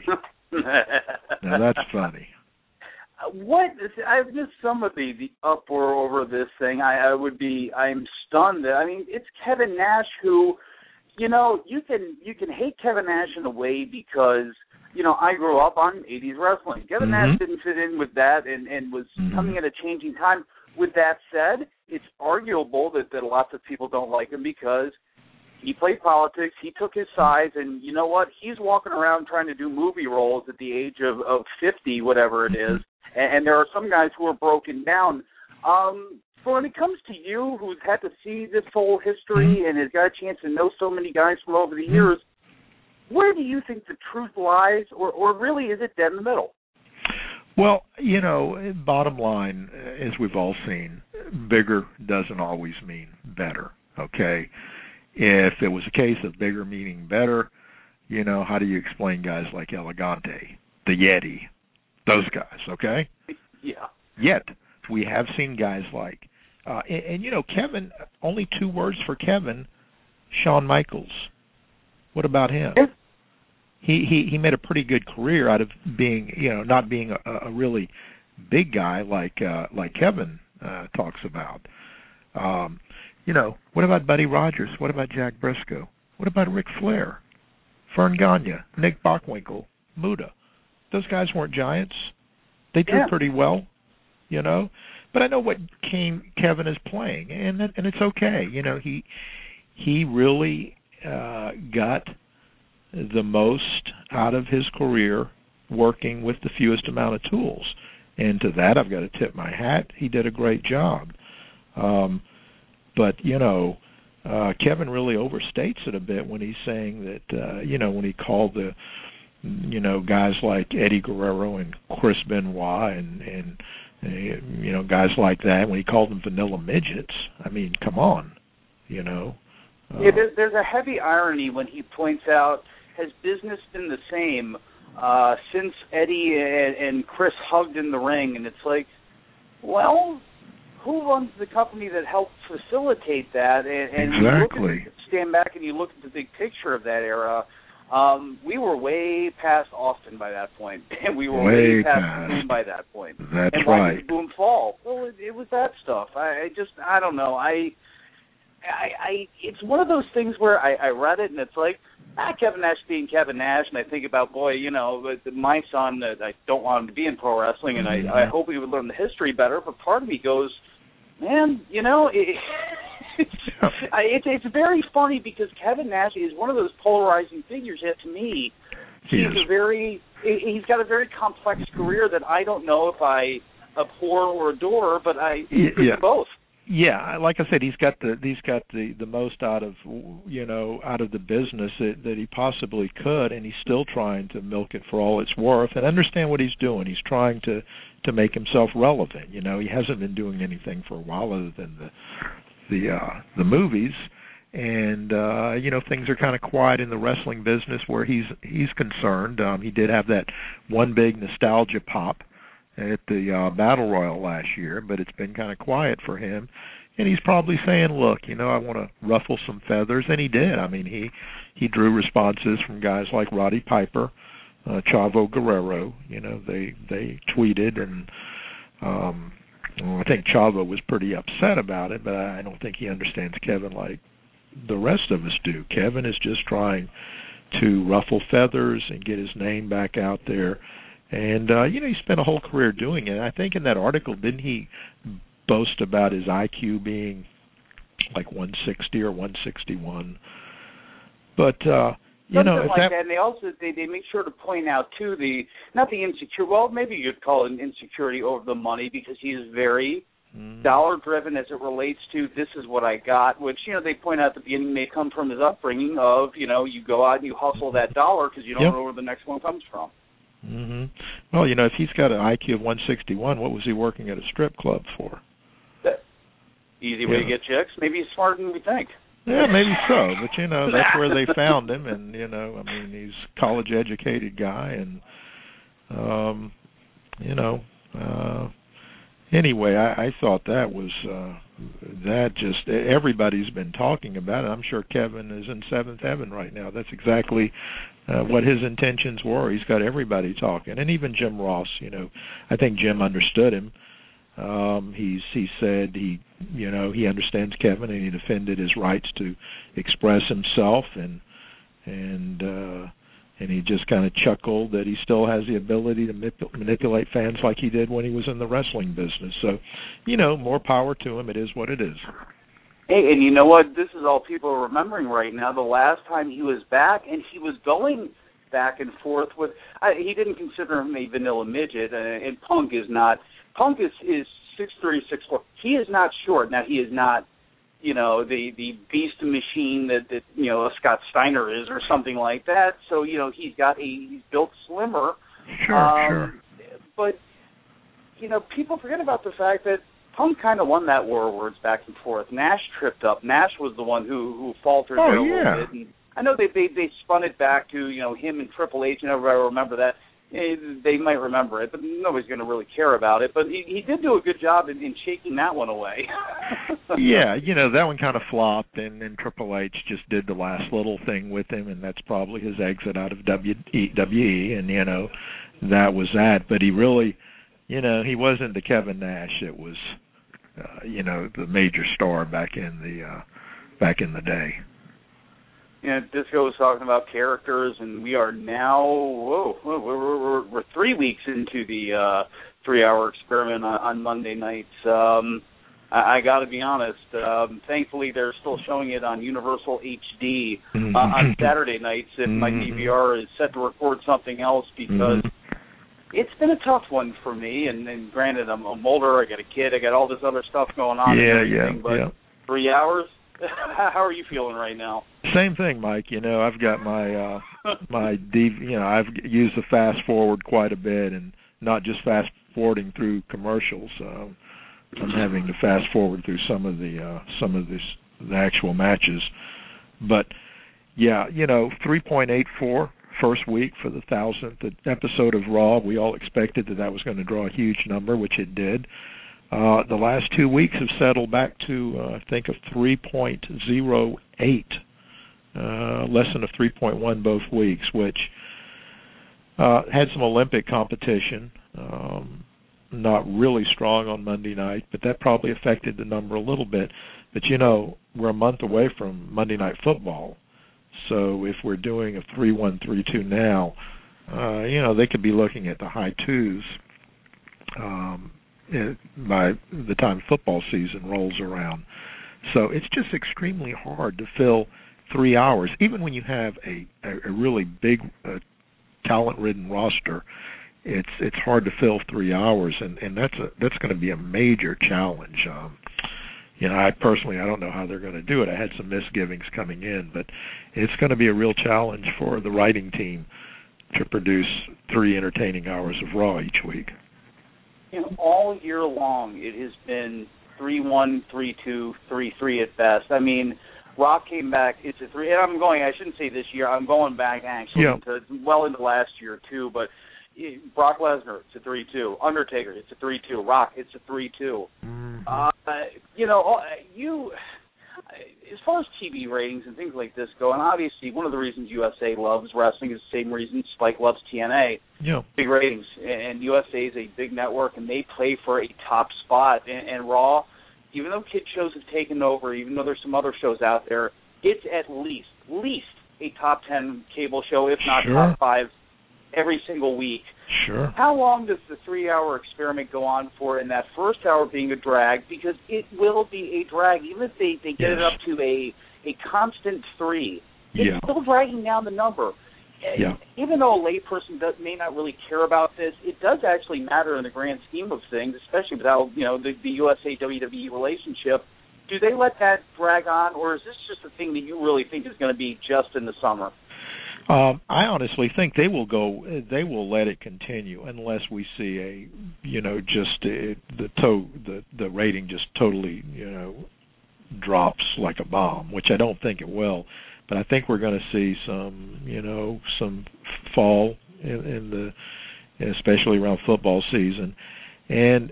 I've missed some of the uproar over this thing. I'm stunned. I mean, it's Kevin Nash who, you can hate Kevin Nash in a way because I grew up on 80s wrestling. Kevin Nash didn't fit in with that and was coming at a changing time. With that said, it's arguable that lots of people don't like him because he played politics, he took his sides, and you know what? He's walking around trying to do movie roles at the age of 50, whatever it is, and there are some guys who are broken down. So when it comes to you, who's had to see this whole history and has got a chance to know so many guys from over the years, where do you think the truth lies, or really is it dead in the middle? Well, bottom line, as we've all seen, bigger doesn't always mean better, okay? If it was a case of bigger meaning better, how do you explain guys like Elegante, the Yeti, those guys, okay? Yeah. Yet, we have seen guys like, Kevin, only 2 words for Kevin, Shawn Michaels. What about him? Yeah. He made a pretty good career out of being, not being a really big guy like Kevin talks about. What about Buddy Rogers? What about Jack Briscoe? What about Ric Flair? Vern Gagne, Nick Bockwinkel, Muda. Those guys weren't giants. They did pretty well, But I know what Kevin is playing, and it's okay. He really got the most out of his career working with the fewest amount of tools. And to that, I've got to tip my hat. He did a great job. But, Kevin really overstates it a bit when he's saying that, when he called the guys like Eddie Guerrero and Chris Benoit and guys like that, when he called them vanilla midgets, I mean, come on, Yeah, there's a heavy irony when he points out, has business been the same since Eddie and Chris hugged in the ring? And it's like, well, who runs the company that helped facilitate that? And exactly. Stand back and you look at the big picture of that era. We were way past Austin by that point, and we were way past Boom by that point. That's and right. Why did Boom fall? Well, it was that stuff. I don't know. It's one of those things where I read it and it's like, Kevin Nash being Kevin Nash, and I think about, my son, I don't want him to be in pro wrestling, and I hope he would learn the history better, but part of me goes, man, it's very funny because Kevin Nash is one of those polarizing figures, yet to me, he's got a very complex career that I don't know if I abhor or adore, but it's both. Yeah, like I said, he's got the most out of the business that he possibly could, and he's still trying to milk it for all it's worth and understand what he's doing. He's trying to make himself relevant. He hasn't been doing anything for a while other than the movies, and things are kind of quiet in the wrestling business where he's concerned. He did have that one big nostalgia pop at the Battle Royal last year, but it's been kind of quiet for him. And he's probably saying, look, I want to ruffle some feathers. And he did. I mean, he drew responses from guys like Roddy Piper, Chavo Guerrero. They tweeted, and I think Chavo was pretty upset about it, but I don't think he understands Kevin like the rest of us do. Kevin is just trying to ruffle feathers and get his name back out there. And, he spent a whole career doing it. I think in that article, didn't he boast about his IQ being like 160 or 161? But, something like that. And they also, they make sure to point out, too, not the insecurity, well, maybe you'd call it an insecurity over the money, because he is very dollar-driven as it relates to this is what I got, which, they point out at the beginning may come from his upbringing of, you go out and you hustle that dollar because you don't know where the next one comes from. Mm-hmm. Well, if he's got an IQ of 161, what was he working at a strip club for? Easy way to get chicks. Maybe he's smarter than we think. Yeah, maybe so. But, that's where they found him. And, he's a college-educated guy. And, anyway, I thought that was, everybody's been talking about it. I'm sure Kevin is in seventh heaven right now. That's exactly what his intentions were. He's got everybody talking, and even Jim Ross. I think Jim understood him. He said he understands Kevin, and he defended his rights to express himself, and he just kind of chuckled that he still has the ability to manipulate fans like he did when he was in the wrestling business. So, more power to him. It is what it is. Hey, and you know what? This is all people are remembering right now. The last time he was back, and he was going back and forth with. He didn't consider him a vanilla midget, and Punk is not. Punk is 6'3", 6'4". He is not short. Now he is not, the beast machine that a Scott Steiner is or something like that. So he's built slimmer. Sure. But people forget about the fact that Punk kind of won that war of words back and forth. Nash tripped up. Nash was the one who faltered there a little bit. And I know they spun it back to him and Triple H, and everybody will remember that. They might remember it, but nobody's going to really care about it. But he did do a good job in shaking that one away. Yeah, that one kind of flopped, and Triple H just did the last little thing with him, and that's probably his exit out of WWE, and that was that. But he really, he wasn't the Kevin Nash that was, the major star back in the day. Disco was talking about characters, and we are now, we're 3 weeks into the 3-hour experiment on Monday nights. I got to be honest, thankfully they're still showing it on Universal HD on Saturday nights, and my DVR is set to record something else because it's been a tough one for me, and granted, I'm older, I got a kid, I got all this other stuff going on. But 3 hours? how are you feeling right now? Same thing, Mike. I've got my I've used the fast forward quite a bit, and not just fast forwarding through commercials. I'm having to fast forward through some of the actual matches. But yeah, 3.84 first week for the 1,000th episode of Raw. We all expected that was going to draw a huge number, which it did. The last 2 weeks have settled back to, I think, a 3.08, less than a 3.1 both weeks, which had some Olympic competition. Not really strong on Monday night, but that probably affected the number a little bit. But, we're a month away from Monday Night Football. So if we're doing a 3-1-3-2 now, they could be looking at the high twos by the time football season rolls around. So it's just extremely hard to fill 3 hours, even when you have a really big talent-ridden roster. It's hard to fill 3 hours, and that's going to be a major challenge. I personally, I don't know how they're going to do it. I had some misgivings coming in, but it's going to be a real challenge for the writing team to produce 3 entertaining hours of Raw each week. All year long, it has been 3-1, 3-2, 3-3 at best. I mean, Rock came back. It's a 3. And I shouldn't say this year. I'm going back actually to well into last year too. But Brock Lesnar, it's a 3-2. Undertaker, it's a 3-2. Rock, it's a 3-2. As far as TV ratings and things like this go, and obviously one of the reasons USA loves wrestling is the same reason Spike loves TNA. Yeah. Big ratings, and USA is a big network, and they play for a top spot. And Raw, even though kid shows have taken over, even though there's some other shows out there, it's at least a top 10 cable show, if not top 5, every single week. Sure. How long does the 3-hour experiment go on for, in that first hour being a drag? Because it will be a drag. Even if they get it up to a constant 3, it's still dragging down the number. Yeah. Even though a layperson may not really care about this, it does actually matter in the grand scheme of things, especially without the USA-WWE relationship. Do they let that drag on, or is this just a thing that you really think is going to be just in the summer? I honestly think they will let it continue unless we see the rating just totally drops like a bomb, which I don't think it will. But I think we're going to see some fall in especially around football season, and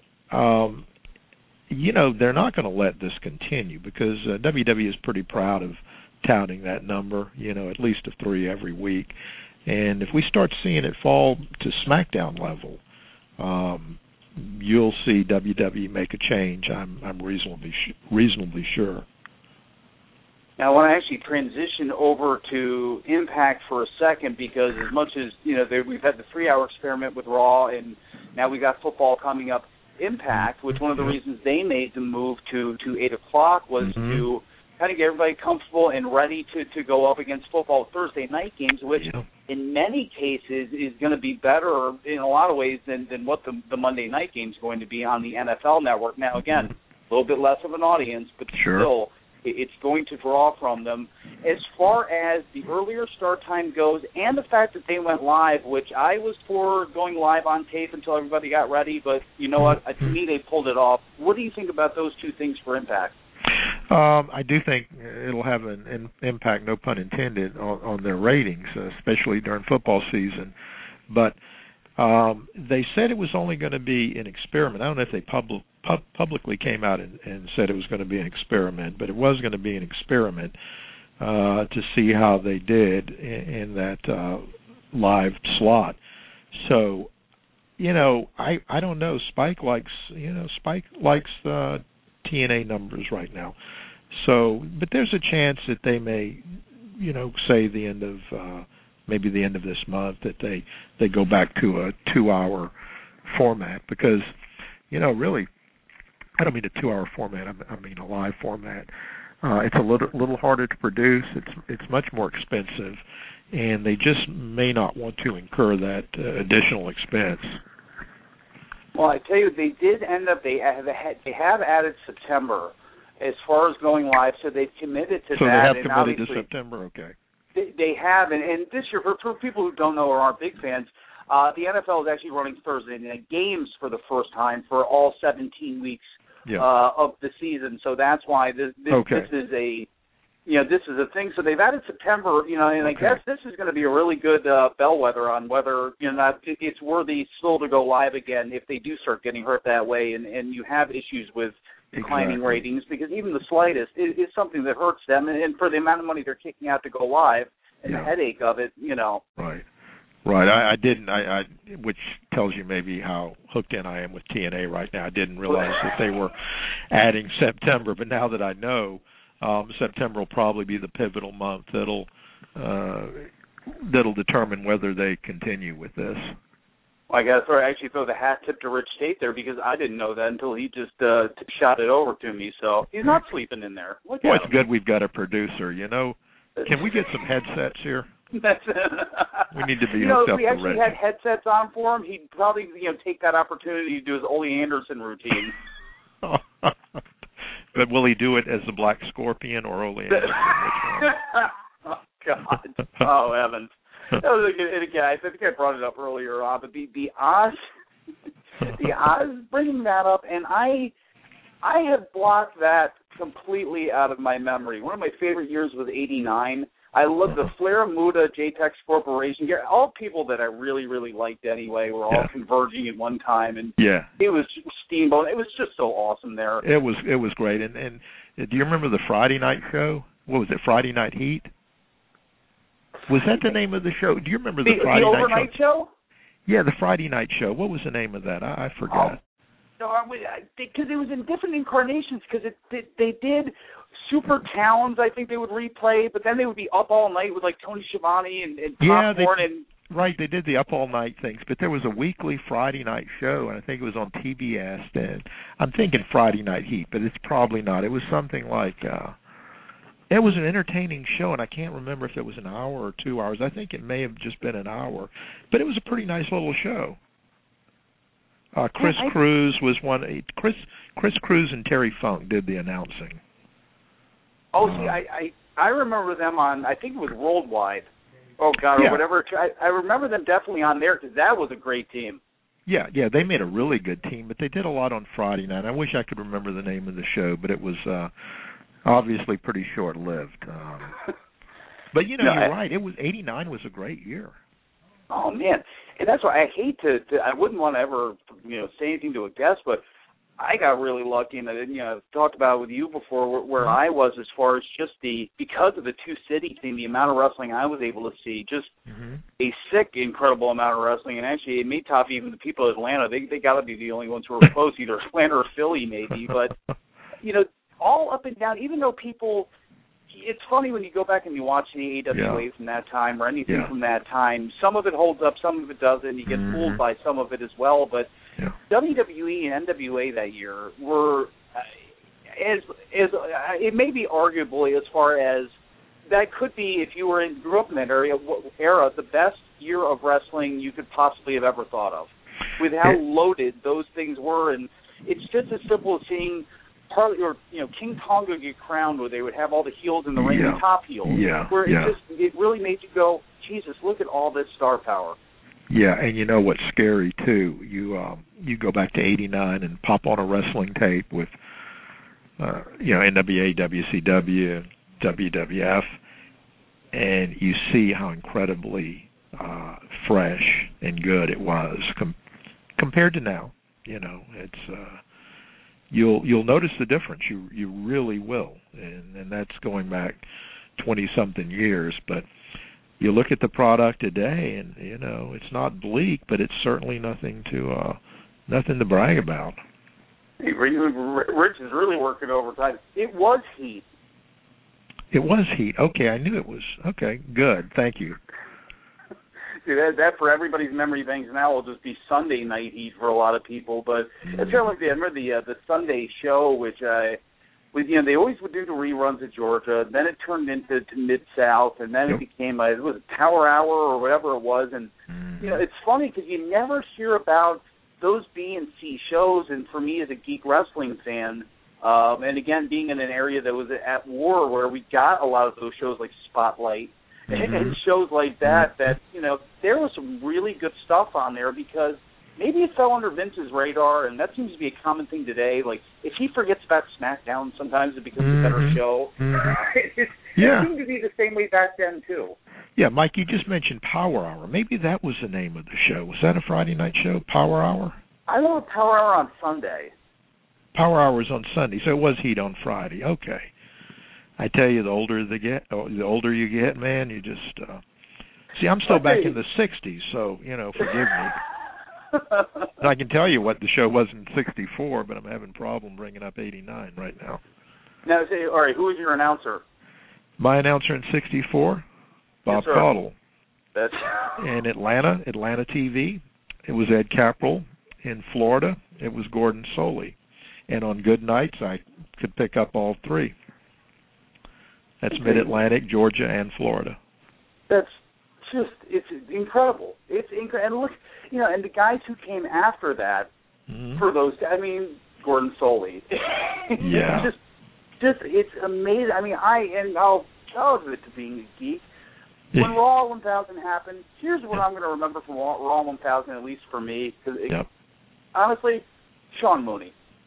they're not going to let this continue because WWE is pretty proud of touting that number, at least a 3 every week. And if we start seeing it fall to SmackDown level, you'll see WWE make a change. I'm reasonably sure. Now, I want to actually transition over to Impact for a second because as much as we've had the 3-hour experiment with Raw, and now we got football coming up. Impact, which one of the reasons they made the move to 8 o'clock was to kind of get everybody comfortable and ready to go up against football Thursday night games, which in many cases is going to be better in a lot of ways than what the Monday night game is going to be on the NFL Network. Now, again, a little bit less of an audience, but still it's going to draw from them. As far as the earlier start time goes and the fact that they went live, which I was for going live on tape until everybody got ready, but you know what? To me, they pulled it off. What do you think about those two things for Impact? I do think it'll have an impact, no pun intended, on their ratings, especially during football season. But they said it was only going to be an experiment. I don't know if they publicly came out and said it was going to be an experiment, but it was going to be an experiment to see how they did in that live slot. So, I don't know. Spike likes TNA numbers right now. So, but there's a chance that they may, say the end of maybe the end of this month that they go back to a 2-hour format because, really, I don't mean a 2-hour format. I mean a live format. It's a little harder to produce. It's much more expensive, and they just may not want to incur that additional expense. Well, I tell you, they did end up. They have added September as far as going live, so they've committed to so that. So they have committed to September, okay. They have, and this year, for people who don't know or aren't big fans, the NFL is actually running Thursday night games for the first time for all 17 weeks of the season. So that's why this is a, this is a thing. So they've added September, and I guess this is going to be a really good bellwether on whether it's worthy still to go live again if they do start getting hurt that way, and you have issues with declining ratings, because even the slightest is something that hurts them, and for the amount of money they're kicking out to go live and the headache of it, Right. I didn't. I which tells you maybe how hooked in I am with TNA right now. I didn't realize that they were adding September, but now that I know, September will probably be the pivotal month that'll determine whether they continue with this. I got to actually throw the hat tip to Rich Tate there, because I didn't know that until he just shot it over to me. So he's not sleeping in there. It's good we've got a producer. Can we get some headsets here? We need to be hooked up. If we actually had headsets on for him, he'd probably take that opportunity to do his Ole Anderson routine. But will he do it as the Black Scorpion or Ole Anderson? Oh God! Oh heavens! And again, I think I brought it up earlier on, but the Oz bringing that up, and I have blocked that completely out of my memory. One of my favorite years was '89. I love the Flair, Muta, JTEX Corporation. All people that I really, really liked anyway were all converging at one time, and it was Steamboat. It was just so awesome there. It was great. And do you remember the Friday night show? What was it? Friday Night Heat? Was that the name of the show? Do you remember the Friday night overnight show? Yeah, the Friday night show. What was the name of that? I forgot. Because it was in different incarnations. Because they did Super Towns, I think they would replay, but then they would be up all night with like Tony Schiavone and Popcorn. Right, they did the up all night things, but there was a weekly Friday night show, and I think it was on TBS. And I'm thinking Friday Night Heat, but it's probably not. It was something like it was an entertaining show, and I can't remember if it was an hour or 2 hours. I think it may have just been an hour, but it was a pretty nice little show. Chris Cruz was one. Chris Cruz and Terry Funk did the announcing. Oh, see, I remember them on, I think it was Worldwide. Oh, God, or whatever. I remember them definitely on there, because that was a great team. Yeah, they made a really good team, but they did a lot on Friday night. I wish I could remember the name of the show, but it was obviously pretty short-lived. But, you're right. It was 89 was a great year. Oh, man. And that's why I hate to I wouldn't want to ever, say anything to a guest, but I got really lucky, and I've talked about it with you before where I was as far as just because of the two-city thing, the amount of wrestling I was able to see, just a sick, incredible amount of wrestling. And actually, it made top even the people of Atlanta. They got to be the only ones who were close, either Atlanta or Philly maybe. But, all up and down, even though people – it's funny when you go back and you watch the AWA from that time or anything from that time. Some of it holds up, some of it doesn't. You get fooled by some of it as well. But WWE and NWA that year were, it may be arguably as far as that could be, if you grew up in that era, the best year of wrestling you could possibly have ever thought of, with how loaded those things were. And it's just as simple as seeing King Tonga get crowned, where they would have all the heels in the ring, the top heels, where it really made you go, Jesus, look at all this star power. Yeah, and you know what's scary too? You go back to '89 and pop on a wrestling tape with NWA, WCW, WWF, and you see how incredibly fresh and good it was compared to now. It's you'll notice the difference. You really will, and that's going back 20-something years. But you look at the product today, and it's not bleak, but it's certainly nothing to brag about. Hey, Rich is really working overtime. It was Heat. It was Heat. Okay, I knew it was. Okay, good. Thank you. See, that for everybody's memory banks now will just be Sunday Night Heat for a lot of people. But it's kind of like I remember the Sunday show, which they always would do the reruns at Georgia. Then it turned into Mid-South, and then it became it was a Tower Hour or whatever it was. And it's funny because you never hear about those B and C shows. And for me as a geek wrestling fan, And again, being in an area that was at war, where we got a lot of those shows like Spotlight and shows like that, there was some really good stuff on there because maybe it fell under Vince's radar, and that seems to be a common thing today. Like, if he forgets about SmackDown, sometimes it becomes a better show. It seemed to be the same way back then, too. Yeah, Mike, you just mentioned Power Hour. Maybe that was the name of the show. Was that a Friday night show, Power Hour? I know Power Hour on Sunday. Power Hour was on Sunday, so it was Heat on Friday. Okay. I tell you, the older you get, man, you just... See, I'm still back in the 60s, so, forgive me. And I can tell you what the show was in 64, but I'm having a problem bringing up 89 right now. Now, all right, who was your announcer? My announcer in 64? Bob Caudle. That's in Atlanta TV. It was Ed Capral. In Florida, it was Gordon Soley. And on good nights, I could pick up all three. That's Mid-Atlantic, Georgia, and Florida. That's just, it's incredible. It's incredible. And look, and the guys who came after that, for those, Gordon Soley. Yeah. Just, it's amazing. I'll admit to being a geek. When Raw 1000 happened, here's what I'm going to remember from Raw 1000, at least for me. Honestly, Sean Mooney.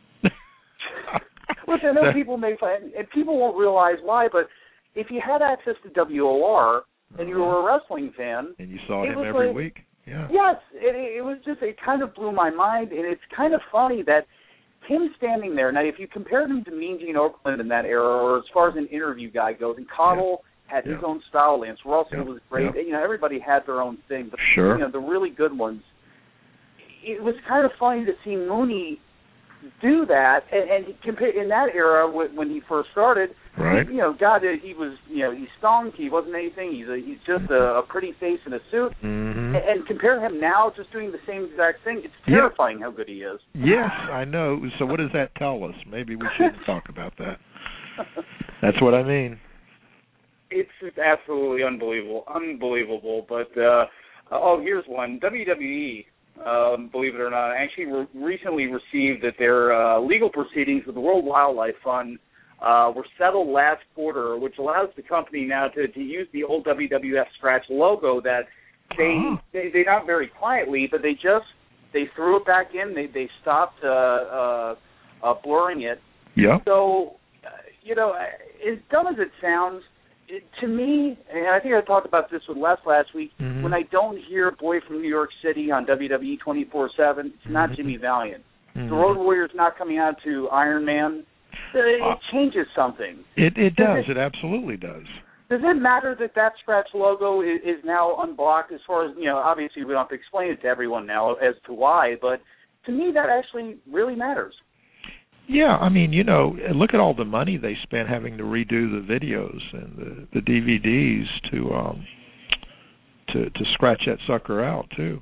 Which I know people may find, and people won't realize why, but if you had access to WOR and you were a wrestling fan, and you saw him every week, yes, it was just, it kind of blew my mind, and it's kind of funny that him standing there. Now, if you compared him to Mean Gene Okerlund in that era, or as far as an interview guy goes, and Caudle had his own style, Lance Russell was great. Everybody had their own thing, but the really good ones. It was kind of funny to see Mooney do that, and in that era when he first started, right? He was, he stunk. He wasn't anything. He's just a pretty face in a suit. And compare him now, just doing the same exact thing. It's terrifying how good he is. Yes, I know. So what does that tell us? Maybe we shouldn't talk about that. That's what I mean. It's just absolutely unbelievable. But here's one. WWE. Believe it or not, actually recently received that their legal proceedings with the World Wildlife Fund were settled last quarter, which allows the company now to use the old WWF scratch logo that they not very quietly, but they threw it back in. They stopped blurring it. Yeah. So, as dumb as it sounds, to me, and I think I talked about this with Les last week, when I don't hear Boy from New York City on WWE 24/7, it's not Jimmy Valiant. The Road Warrior's not coming out to Iron Man. It changes something. It does. It absolutely does. Does it matter that scratch logo is now unblocked? As far as, obviously we don't have to explain it to everyone now as to why, but to me that actually really matters. Yeah, look at all the money they spent having to redo the videos and the DVDs to scratch that sucker out too.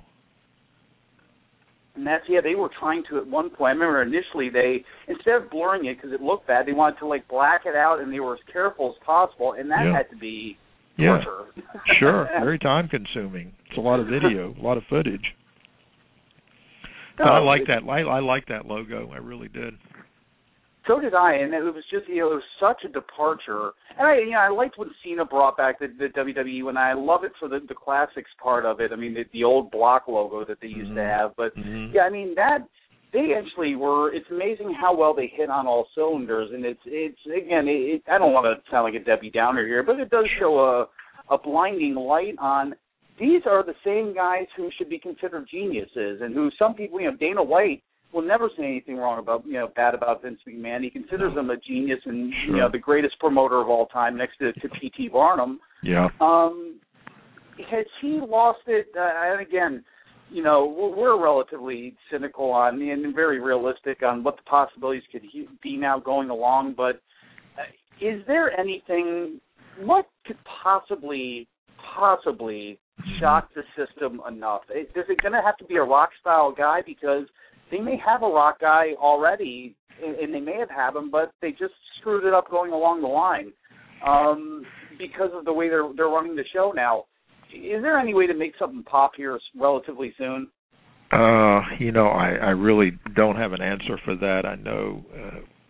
And they were trying to at one point. I remember initially instead of blurring it because it looked bad, they wanted to black it out, and they were as careful as possible, and that had to be torture. Sure, very time consuming. It's a lot of video, a lot of footage. But I like that. I like that logo. I really did. So did I, and it was just, it was such a departure. And I liked when Cena brought back the WWE, and I love it for the classics part of it. The old block logo that they used to have. But they actually were. It's amazing how well they hit on all cylinders. And it's again, I don't want to sound like a Debbie Downer here, but it does show a blinding light on. These are the same guys who should be considered geniuses, and who some people, Dana White will never say anything wrong about, bad about Vince McMahon. He considers him a genius and, the greatest promoter of all time next to P.T. Barnum. Yeah. Has he lost it? And again, we're relatively cynical and very realistic on what the possibilities could be now going along, but is there anything, what could possibly shock the system enough? Is it going to have to be a rock-style guy? Because they may have a rock guy already, and they may have had him, but they just screwed it up going along the line because of the way they're running the show now. Is there any way to make something pop here relatively soon? I really don't have an answer for that. I know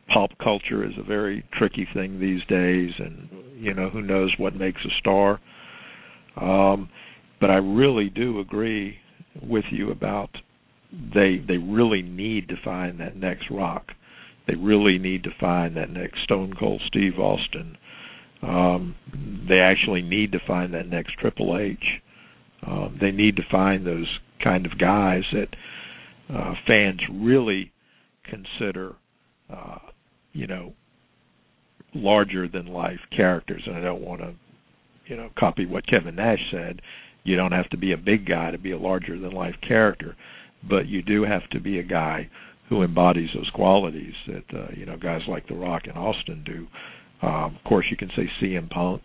pop culture is a very tricky thing these days, and who knows what makes a star. But I really do agree with you about they really need to find that next Rock. They really need to find that next Stone Cold Steve Austin. They actually need to find that next Triple H. They need to find those kind of guys that fans really consider, larger than life characters. And I don't want to, copy what Kevin Nash said. You don't have to be a big guy to be a larger than life character, but you do have to be a guy who embodies those qualities that guys like The Rock and Austin do. Of course, you can say CM Punk.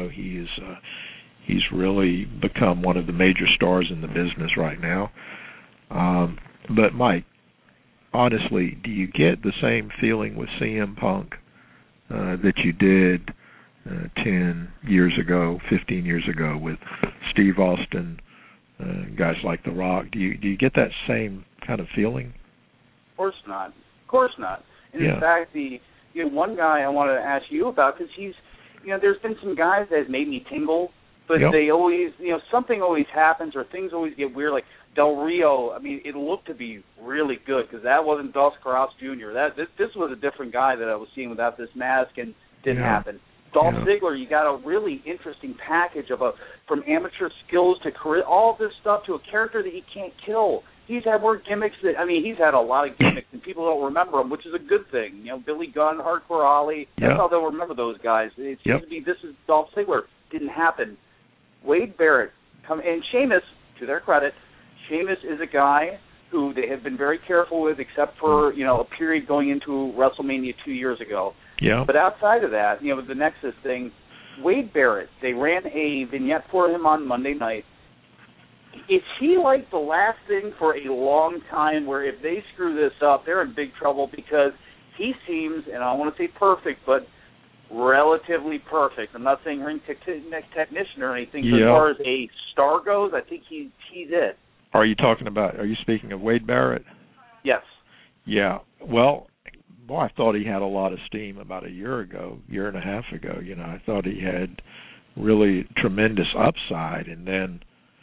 He's really become one of the major stars in the business right now. But Mike, honestly, do you get the same feeling with CM Punk that you did 10 years ago, 15 years ago with Steve Austin, guys like The Rock? Do you get that same kind of feeling? Of course not. Of course not. And in fact, one guy I wanted to ask you about, because he's, there's been some guys that have made me tingle, but they always, something always happens or things always get weird. Like Del Rio, I mean, it looked to be really good because that wasn't Dos Kraus Jr. This was a different guy that I was seeing without this mask, and didn't happen. Dolph Ziggler, you got a really interesting package of from amateur skills to career, all this stuff to a character that he can't kill. He's had more gimmicks he's had a lot of gimmicks and people don't remember him, which is a good thing. Billy Gunn, Hardcore Holly, that's how they'll remember those guys. It seems to be this is Dolph Ziggler. Didn't happen. Wade Barrett, and Sheamus, to their credit, Sheamus is a guy who they have been very careful with, except for, a period going into WrestleMania 2 years ago. Yeah. But outside of that, with the Nexus thing, Wade Barrett, they ran a vignette for him on Monday night. Is he like the last thing for a long time where if they screw this up, they're in big trouble because he seems, and I don't want to say perfect, but relatively perfect. I'm not saying ring technician or anything, but as far as a star goes, I think he's it. Are you speaking of Wade Barrett? Yes. Yeah. Well, I thought he had a lot of steam about a year and a half ago. I thought he had really tremendous upside, and then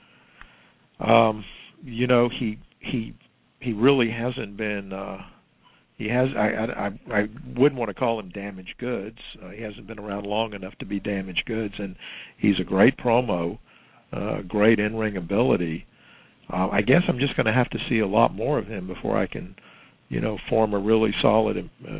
he really hasn't been I wouldn't want to call him damaged goods. He hasn't been around long enough to be damaged goods, and he's a great promo, great in-ring ability. I guess I'm just going to have to see a lot more of him before I can form a really solid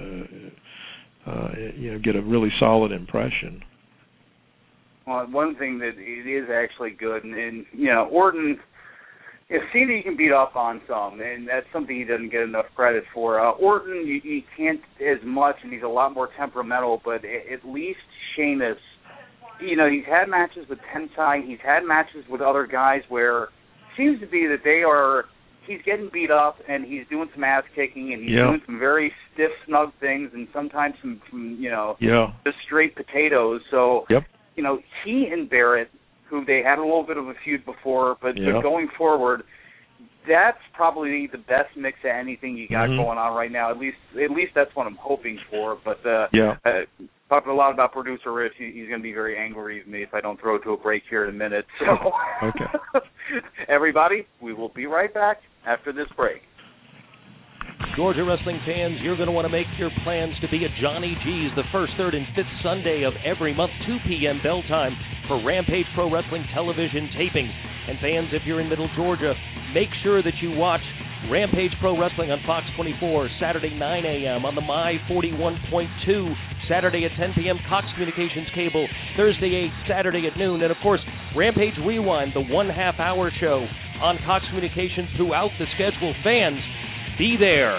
get a really solid impression. Well, one thing that it is actually good, and Orton, Cena you can beat up on some, and that's something he doesn't get enough credit for. Orton, you can't as much, and he's a lot more temperamental, but at least Sheamus, he's had matches with Tensai, he's had matches with other guys where it seems to be that he's getting beat up, and he's doing some ass kicking, and he's doing some very stiff, snug things, and sometimes some just straight potatoes. So, he and Barrett, who they had a little bit of a feud before, but going forward, that's probably the best mix of anything you got going on right now. At least that's what I'm hoping for. But talking a lot about producer Rich, he's going to be very angry with me if I don't throw it to a break here in a minute. So, everybody, we will be right back after this break. Georgia wrestling fans, you're going to want to make your plans to be at Johnny G's the first, third, and fifth Sunday of every month, 2 p.m. bell time for Rampage Pro Wrestling television taping. And fans, if you're in Middle Georgia, make sure that you watch Rampage Pro Wrestling on Fox 24, Saturday 9 a.m. on the My 41.2, Saturday at 10 p.m. Cox Communications Cable, Thursday 8, Saturday at noon, and of course, Rampage Rewind, the 1/2 hour show on Cox Communications throughout the schedule. Fans, be there.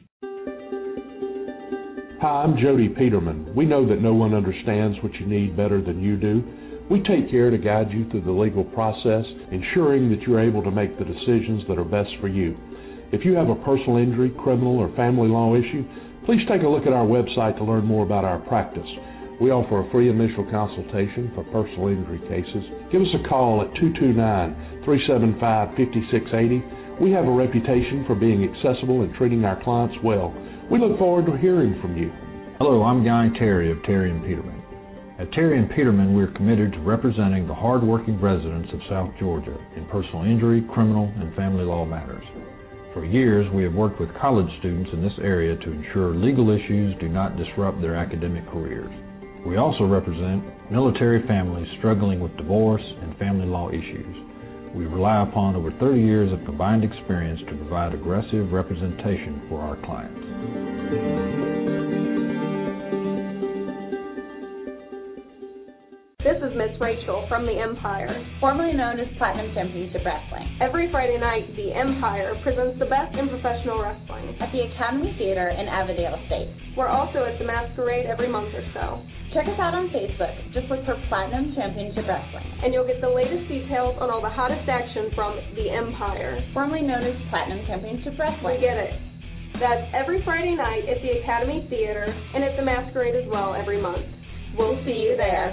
Hi, I'm Jody Peterman. We know that no one understands what you need better than you do. We take care to guide you through the legal process, ensuring that you're able to make the decisions that are best for you. If you have a personal injury, criminal, or family law issue, please take a look at our website to learn more about our practice. We offer a free initial consultation for personal injury cases. Give us a call at 229-375-5680 We have a reputation for being accessible and treating our clients well. We look forward to hearing from you. Hello, I'm Guy Terry of Terry & Peterman. At Terry & Peterman, we're committed to representing the hard-working residents of South Georgia in personal injury, criminal, and family law matters. For years, we have worked with college students in this area to ensure legal issues do not disrupt their academic careers. We also represent military families struggling with divorce and family law issues. We rely upon over 30 years of combined experience to provide aggressive representation for our clients. This is Miss Rachel from the Empire, formerly known as Platinum Championship Wrestling. Every Friday night, the Empire presents the best in professional wrestling at the Academy Theater in Avondale Estates. We're also at the Masquerade every month or so. Check us out on Facebook. Just look for Platinum Championship Wrestling. And you'll get the latest details on all the hottest action from the Empire, formerly known as Platinum Championship Wrestling. We get it. That's every Friday night at the Academy Theater and at the Masquerade as well every month. We'll see you there.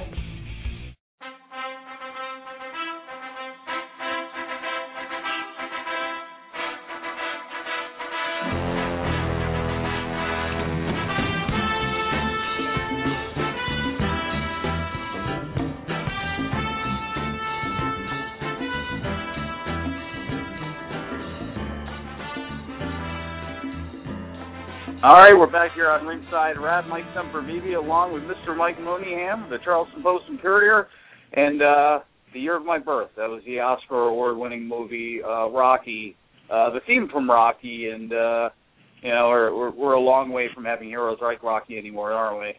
All right, we're back here on Ringside Rap. Mike Sempervive, along with Mr. Mike Mooneyham, the Charleston Post and Courier, and the year of my birth. That was the Oscar award-winning movie Rocky, the theme from Rocky, and you know we're a long way from having heroes like Rocky anymore, aren't we?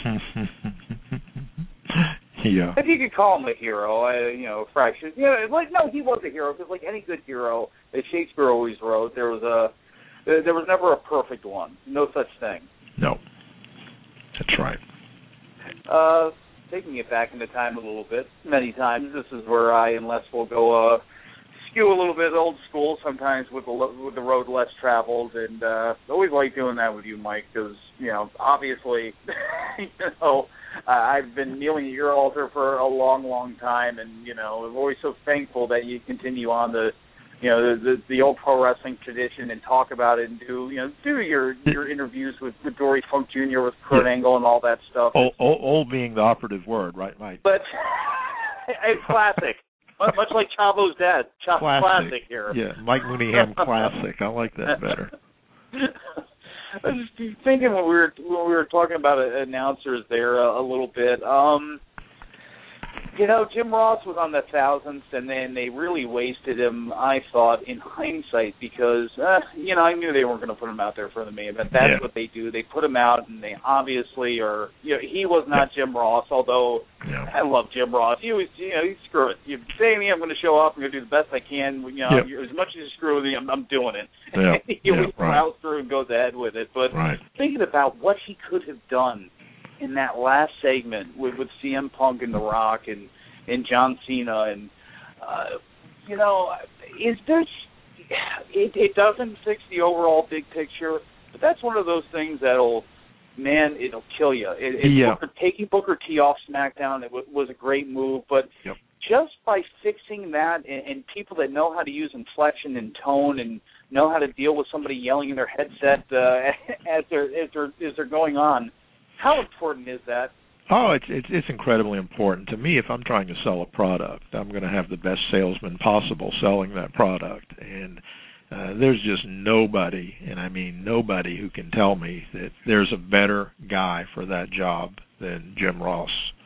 Yeah. If you could call him a hero, fraction. Yeah, no, he was a hero because, like any good hero that Shakespeare always wrote, there was never a perfect one. No such thing. No. That's right. Taking it back into time a little bit, many times, this is where I and Les will go skew a little bit old school, sometimes with the road less traveled, and always like doing that with you, Mike, because, obviously, I've been kneeling at your altar for a long, long time, and, I'm always so thankful that you continue on the old pro wrestling tradition and talk about it and do your interviews with Dory Funk Jr., with Kurt Angle and all that stuff. Old being the operative word, right, Mike? But it's classic. Much like Chavo's dad. Classic here. Yeah, Mike Mooneyham classic. I like that better. I was just thinking when we were talking about announcers there a little bit. Jim Ross was on the Thousandths, and then they really wasted him, I thought, in hindsight, because, I knew they weren't going to put him out there for the main event. That's what they do. They put him out, and they obviously are, he was not Jim Ross, although I love Jim Ross. He was, screw it. You say to me, I'm going to show up, I'm going to do the best I can. As much as you screw with me, I'm doing it. He always plows through and goes ahead with it. But thinking about what he could have done in that last segment with CM Punk and The Rock and John Cena, and is there? It doesn't fix the overall big picture, but that's one of those things it'll kill you. Taking Booker T off SmackDown, it was a great move, but just by fixing that and people that know how to use inflection and tone and know how to deal with somebody yelling in their headset as they're going on. How important is that? Oh, it's incredibly important. To me, if I'm trying to sell a product, I'm going to have the best salesman possible selling that product. And there's just nobody, and I mean nobody, who can tell me that there's a better guy for that job than Jim Ross.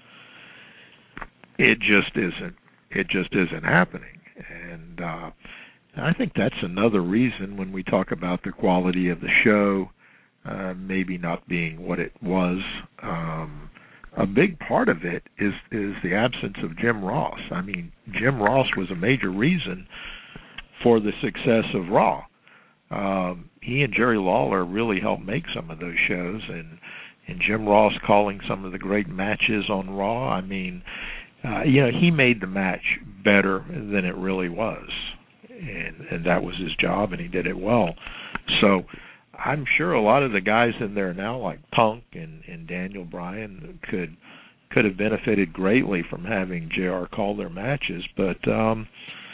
It just isn't. It just isn't happening. And I think that's another reason when we talk about the quality of the show, maybe not being what it was. A big part of it is the absence of Jim Ross. I mean, Jim Ross was a major reason for the success of Raw. He and Jerry Lawler really helped make some of those shows, and Jim Ross calling some of the great matches on Raw. I mean, he made the match better than it really was, and that was his job, and he did it well. So I'm sure a lot of the guys in there now, like Punk and Daniel Bryan, could have benefited greatly from having JR call their matches. But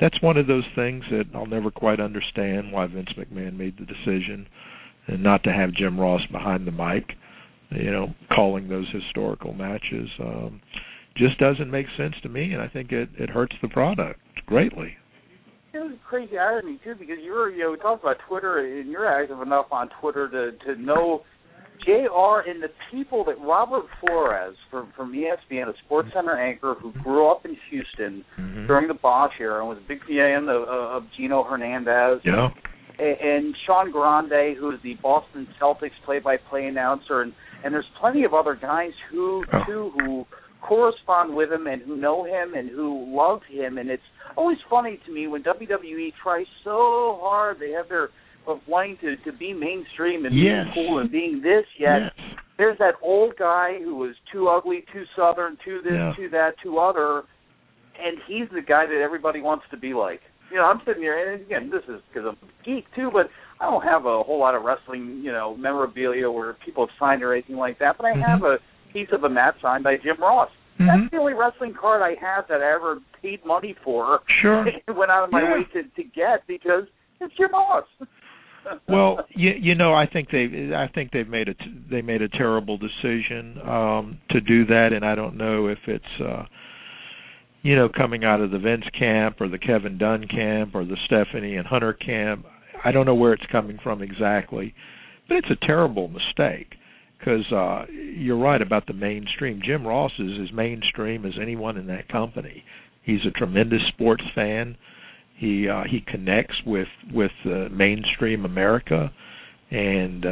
that's one of those things that I'll never quite understand why Vince McMahon made the decision and not to have Jim Ross behind the mic, calling those historical matches. Just doesn't make sense to me, and I think it hurts the product greatly. It was crazy irony too, because we talked about Twitter, and you're active enough on Twitter to know JR and the people that Robert Flores from ESPN, a SportsCenter anchor who grew up in Houston during the Bosch era and was a big fan of Gino Hernandez. Yeah. And Sean Grande, who is the Boston Celtics play-by-play announcer, and there's plenty of other guys who correspond with him and who know him and who love him. And it's always funny to me when WWE tries so hard. They have their of wanting to be mainstream and being cool and being this, yet there's that old guy who was too ugly, too Southern, too this, too that, too other, and he's the guy that everybody wants to be like. I'm sitting here, and again, this is because I'm a geek too, but I don't have a whole lot of wrestling, memorabilia where people have signed or anything like that, but I have a piece of a match signed by Jim Ross. That's the only wrestling card I have that I ever paid money for. Sure. Went out of my way to get, because it's Jim Ross. Well, I think they've made a terrible decision to do that, and I don't know if it's coming out of the Vince camp or the Kevin Dunn camp or the Stephanie and Hunter camp. I don't know where it's coming from exactly, but it's a terrible mistake, because you're right about the mainstream. Jim Ross is as mainstream as anyone in that company. He's a tremendous sports fan. He connects with mainstream America, and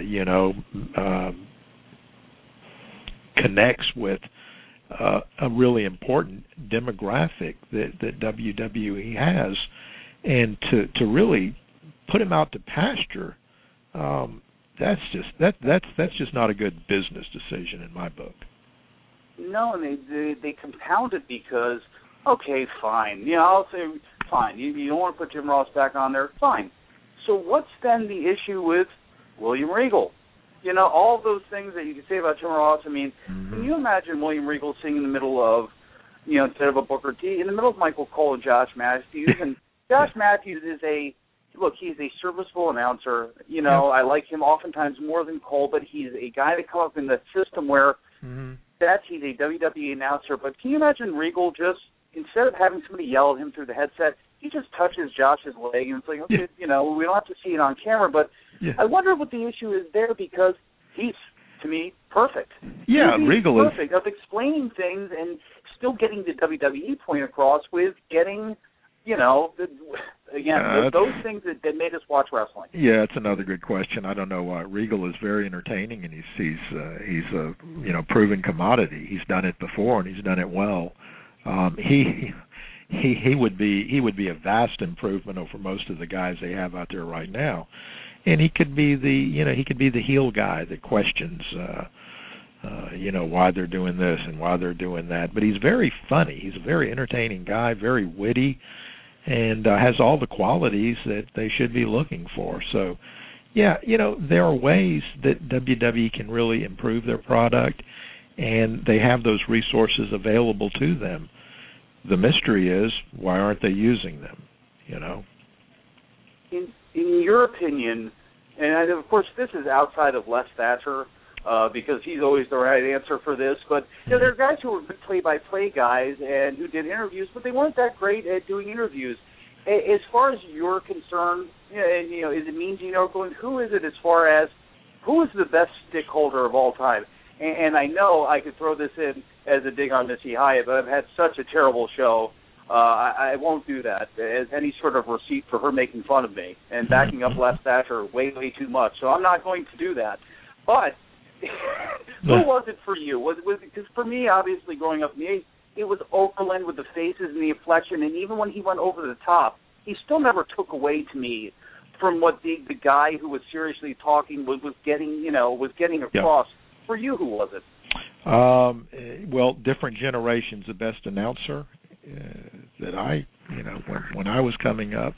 connects with a really important demographic that WWE has, and to really put him out to pasture, that's just not a good business decision in my book. No, and they compound it because, okay, fine, I'll say fine. You don't want to put Jim Ross back on there, fine. So what's then the issue with William Regal? All those things that you can say about Jim Ross. I mean, can you imagine William Regal sitting in the middle of, instead of a Booker T, in the middle of Michael Cole and Josh Matthews? And Josh Matthews he's a serviceable announcer. I like him oftentimes more than Cole, but he's a guy that comes up in the system where he's a WWE announcer. But can you imagine Regal just, instead of having somebody yell at him through the headset, he just touches Josh's leg, and it's like, okay, we don't have to see it on camera, but I wonder what the issue is there, because he's, to me, perfect. Yeah, Regal is perfect of explaining things and still getting the WWE point across with getting, those things that made us watch wrestling. Yeah, it's another good question. I don't know why. Regal is very entertaining, and he's a proven commodity. He's done it before, and he's done it well. He would be a vast improvement over most of the guys they have out there right now, and he could be the heel guy that questions why they're doing this and why they're doing that. But he's very funny. He's a very entertaining guy, very witty, and has all the qualities that they should be looking for. So, there are ways that WWE can really improve their product, and they have those resources available to them. The mystery is, why aren't they using them? In your opinion, and of course this is outside of Les Thatcher, because he's always the right answer for this, but there are guys who were good play-by-play guys and who did interviews, but they weren't that great at doing interviews. As far as you're concerned, is it Mean Gene Okerlund? Who is it as far as who is the best stick holder of all time? And I know I could throw this in as a dig on Missy Hyatt, but I've had such a terrible show. I won't do that as any sort of receipt for her making fun of me and backing up Les Thatcher way too much. So I'm not going to do that. But who was it for you? Because for me, obviously, growing up in the 80s, it was Okerlund with the faces and the inflection, and even when he went over the top, he still never took away to me from what the guy who was seriously talking was getting across. For you, who was it? Well, different generations. The best announcer that I, when I was coming up,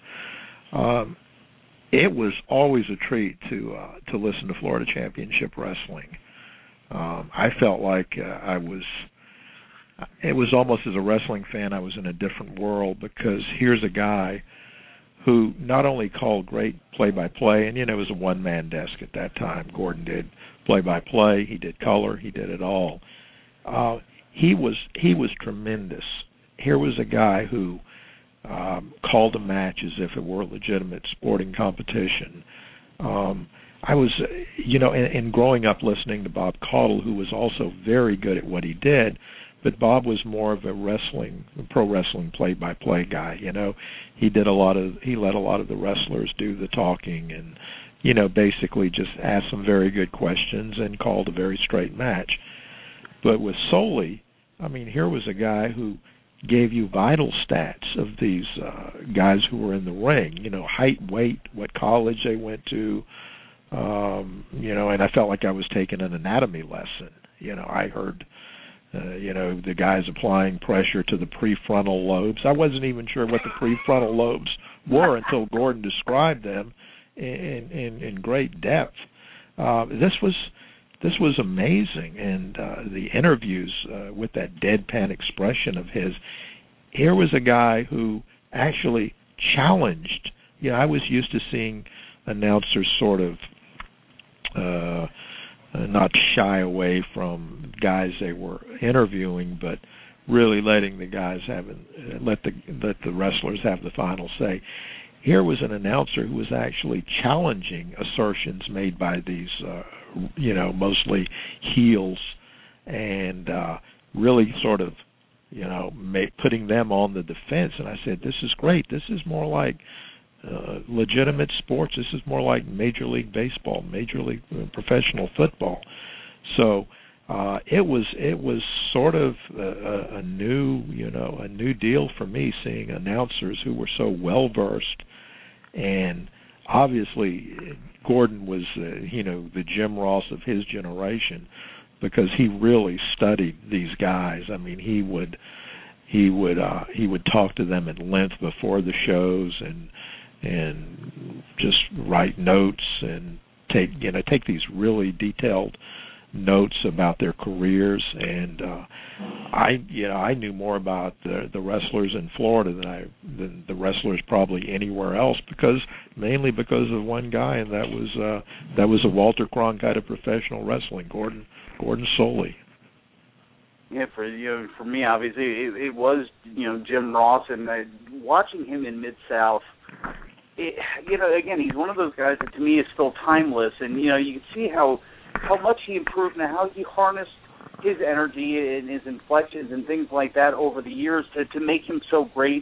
it was always a treat to listen to Florida Championship Wrestling. I felt like I was it was almost as a wrestling fan, I was in a different world, because here's a guy who not only called great play-by-play, and it was a one-man desk at that time. Gordon did play-by-play, he did color, he did it all. He was tremendous. Here was a guy who called a match as if it were a legitimate sporting competition. I was, and growing up listening to Bob Caudle, who was also very good at what he did, but Bob was more of a pro wrestling play-by-play guy. He let a lot of the wrestlers do the talking, and basically just asked some very good questions and called a very straight match. But with Solie, here was a guy who gave you vital stats of these guys who were in the ring. Height, weight, what college they went to. And I felt like I was taking an anatomy lesson. I heard, the guys applying pressure to the prefrontal lobes. I wasn't even sure what the prefrontal lobes were until Gordon described them in great depth. This was amazing, and the interviews with that deadpan expression of his. Here was a guy who actually challenged. I was used to seeing announcers sort of not shy away from guys they were interviewing, but really letting the guys let the wrestlers have the final say. Here was an announcer who was actually challenging assertions made by these, mostly heels, and really sort of, putting them on the defense. And I said, this is great. This is more like legitimate sports. This is more like Major League Baseball, Major League professional football. So it was sort of a new deal for me, seeing announcers who were so well versed. And obviously Gordon was the Jim Ross of his generation, because he really studied these guys. He would talk to them at length before the shows, and just write notes and take these really detailed notes about their careers. And I knew more about the wrestlers in Florida than the wrestlers probably anywhere else, mainly because of one guy, and that was a Walter Cronkite of professional wrestling, Gordon Solie. Yeah, for me, obviously, it was Jim Ross, and watching him in Mid-South. Again, he's one of those guys that to me is still timeless, and you can see how much he improved and how he harnessed his energy and his inflections and things like that over the years to make him so great.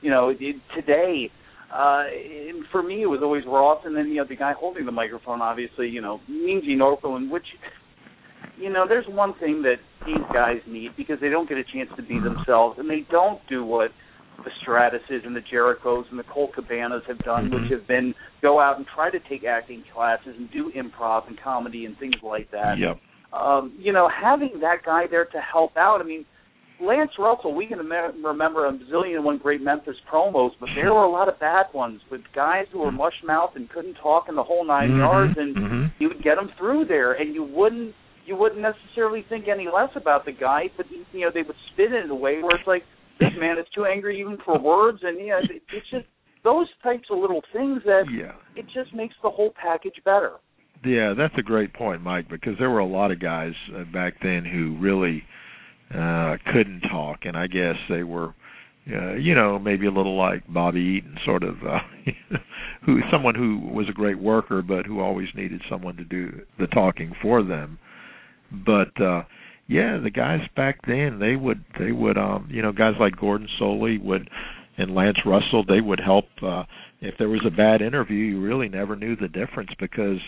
Today, and for me, it was always Ross, and then the guy holding the microphone, obviously, Mean Gene Okerlund, which. There's one thing that these guys need, because they don't get a chance to be themselves, and they don't do what the Stratuses and the Jerichos and the Colt Cabanas have done, which have been go out and try to take acting classes and do improv and comedy and things like that. Yep. Having that guy there to help out, Lance Russell, we can remember a bazillion and one great Memphis promos, but there were a lot of bad ones with guys who were mush-mouthed and couldn't talk in the whole 9 yards, and you would get them through there, and you wouldn't necessarily think any less about the guy, but they would spin it in a way where it's like, this man is too angry even for words, and it's just those types of little things that it just makes the whole package better. Yeah, that's a great point, Mike, because there were a lot of guys back then who really couldn't talk, and I guess they were, maybe a little like Bobby Eaton, sort of, someone who was a great worker, but who always needed someone to do the talking for them. But the guys back then, they would guys like Gordon Solie and Lance Russell, they would help. If there was a bad interview, you really never knew the difference, because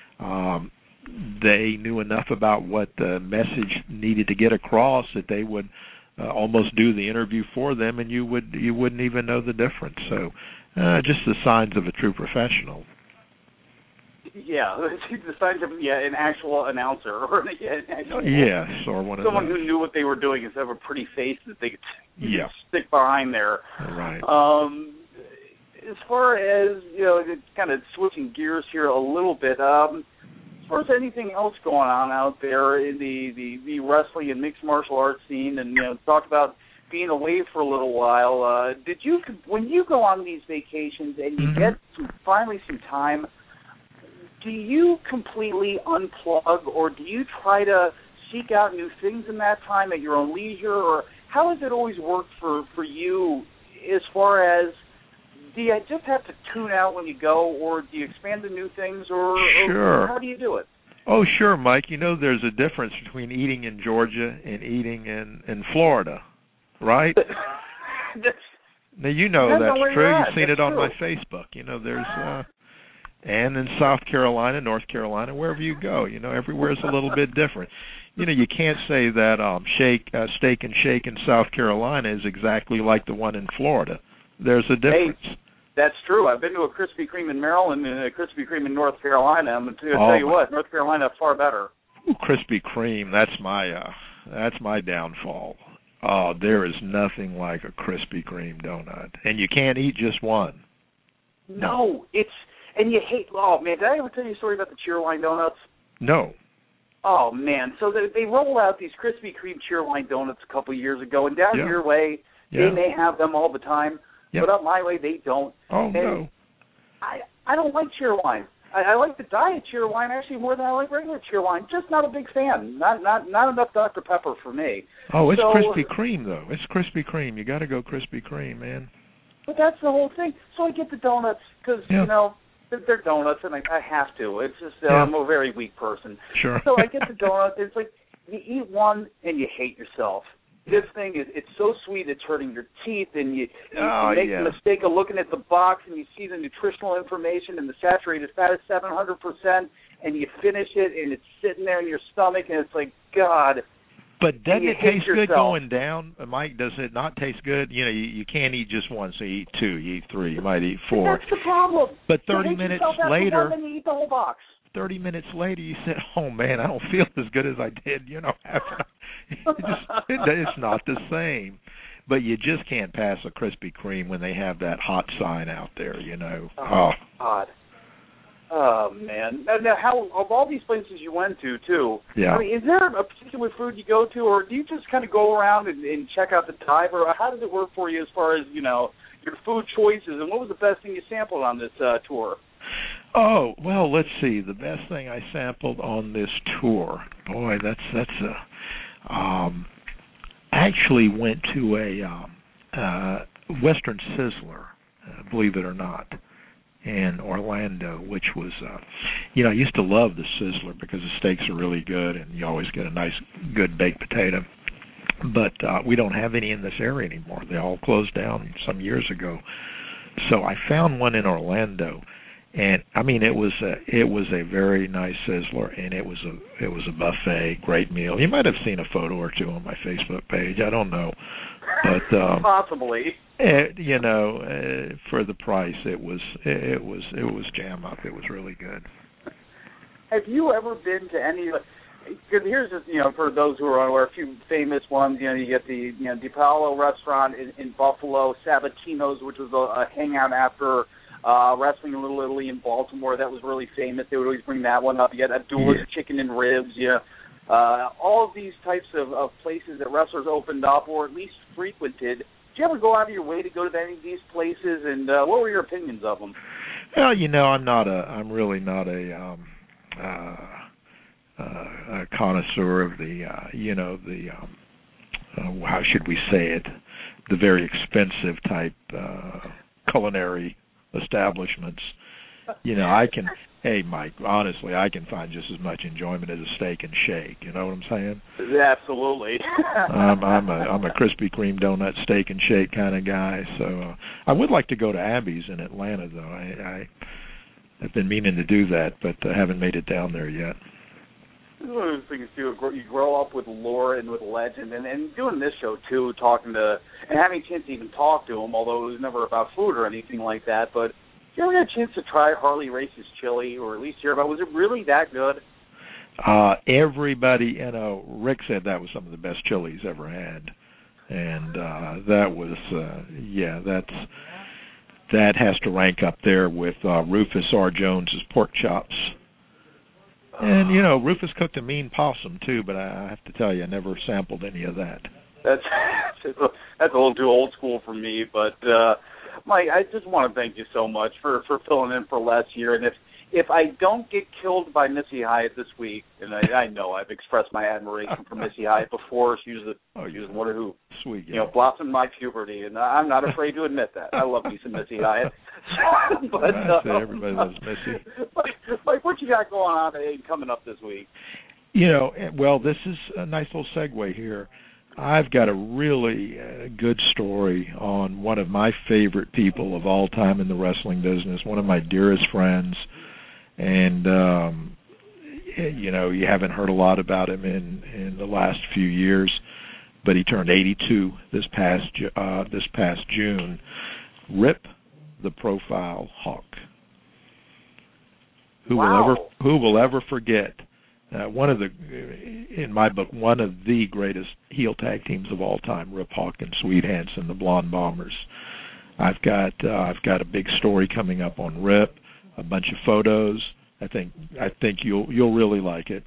they knew enough about what the message needed to get across that they would almost do the interview for them, and you wouldn't even know the difference. So just the signs of a true professional. Yeah, the signs of an actual announcer, or or one of someone those. who knew what they were doing instead of a pretty face that they could stick behind there. Right. As far as kind of switching gears here a little bit, as far as anything else going on out there in the wrestling and mixed martial arts scene, and talk about being away for a little while, when you go on these vacations and you get finally some time, do you completely unplug, or do you try to seek out new things in that time at your own leisure, or how has it always worked for you as far as, do you just have to tune out when you go, or do you expand to new things, or how do you do it? Oh, sure, Mike. There's a difference between eating in Georgia and eating in Florida, right? Now, that's true. You've seen it on my Facebook. There's and in South Carolina, North Carolina, wherever you go, everywhere's a little bit different. You can't say that Steak and Shake in South Carolina is exactly like the one in Florida. There's a difference. Hey, that's true. I've been to a Krispy Kreme in Maryland and a Krispy Kreme in North Carolina. I'm going to tell you what, North Carolina far better. Ooh, Krispy Kreme, that's my downfall. Oh, there is nothing like a Krispy Kreme donut, and you can't eat just one. No, and you hate. Oh man, did I ever tell you a story about the Cheerwine donuts? No. Oh man, so they rolled out these Krispy Kreme Cheerwine donuts a couple of years ago, and down your way, they may have them all the time, but up my way they don't. Oh no. I don't like Cheerwine. I like the diet Cheerwine actually more than I like regular Cheerwine. Just not a big fan. Not enough Dr. Pepper for me. Oh, it's Krispy Kreme though. It's Krispy Kreme. You got to go Krispy Kreme, man. But that's the whole thing. So I get the donuts because they're donuts, and I have to. It's just I'm a very weak person. Sure. So I get the donuts. It's like you eat one and you hate yourself. This thing it's so sweet it's hurting your teeth, and you make the mistake of looking at the box and you see the nutritional information and the saturated fat is 700%, and you finish it and it's sitting there in your stomach and it's like, God. But doesn't it taste good going down, Mike? Does it not taste good? You can't eat just one, so you eat two, you eat three, you might eat four. That's the problem. But 30 minutes later, then you eat the whole box. 30 minutes later, you said, "Oh man, I don't feel as good as I did." It's not the same. But you just can't pass a Krispy Kreme when they have that hot sign out there. Oh God. Oh man! Now, how of all these places you went to, too? Yeah. I mean, is there a particular food you go to, or do you just kind of go around and check out the dive, or how does it work for you as far as your food choices? And what was the best thing you sampled on this tour? Oh well, let's see. The best thing I sampled on this tour, boy, that's a. Actually went to a Western Sizzler, believe it or not, in Orlando, which was, I used to love the Sizzler because the steaks are really good and you always get a nice, good baked potato. But we don't have any in this area anymore. They all closed down some years ago. So I found one in Orlando, and I mean it was a very nice Sizzler, and it was a buffet, great meal. You might have seen a photo or two on my Facebook page. I don't know, but possibly. For the price, it was jam up. It was really good. Have you ever been to any? Because here's just for those who are unaware, a few famous ones. You get the DiPaolo restaurant in Buffalo, Sabatino's, which was a hangout after wrestling in Little Italy in Baltimore. That was really famous. They would always bring that one up. You had Abdullah's Chicken and Ribs. All of these types of places that wrestlers opened up or at least frequented. Did you ever go out of your way to go to any of these places? And what were your opinions of them? Well, I'm really not a connoisseur of the how should we say it, the very expensive type culinary establishments. Hey Mike, honestly, I can find just as much enjoyment as a Steak and Shake. You know what I'm saying? Absolutely. I'm a Krispy Kreme donut, Steak and Shake kind of guy. So I would like to go to Abby's in Atlanta, though. I've been meaning to do that, but haven't made it down there yet. This is one of those things, too. You grow up with lore and with legend, and doing this show, too, talking to, and having a chance to even talk to him, although it was never about food or anything like that, but did you ever get a chance to try Harley Race's chili, or at least hear about it? Was it really that good? Everybody, Rick said that was some of the best chili he's ever had, and that was, that has to rank up there with Rufus R. Jones's pork chops. And Rufus cooked a mean possum too, but I have to tell you, I never sampled any of that. That's a little too old school for me, but Mike, I just want to thank you so much for filling in for Les here. And if I don't get killed by Missy Hyatt this week, and I know I've expressed my admiration for Missy Hyatt before, she was one who sweet, blossomed my puberty, and I'm not afraid to admit that. I love me some Missy Hyatt. But everybody loves Missy. Mike, what you got going on coming up this week? Well, this is a nice little segue here. I've got a really good story on one of my favorite people of all time in the wrestling business, one of my dearest friends. And, you haven't heard a lot about him in the last few years, but he turned 82 this past June. Rip the Profile Hawk. Who will ever forget in my book, one of the greatest heel tag teams of all time, Rip Hawk and Swede Hansen, the Blonde Bombers. I've got a big story coming up on Rip, a bunch of photos. I think you'll really like it.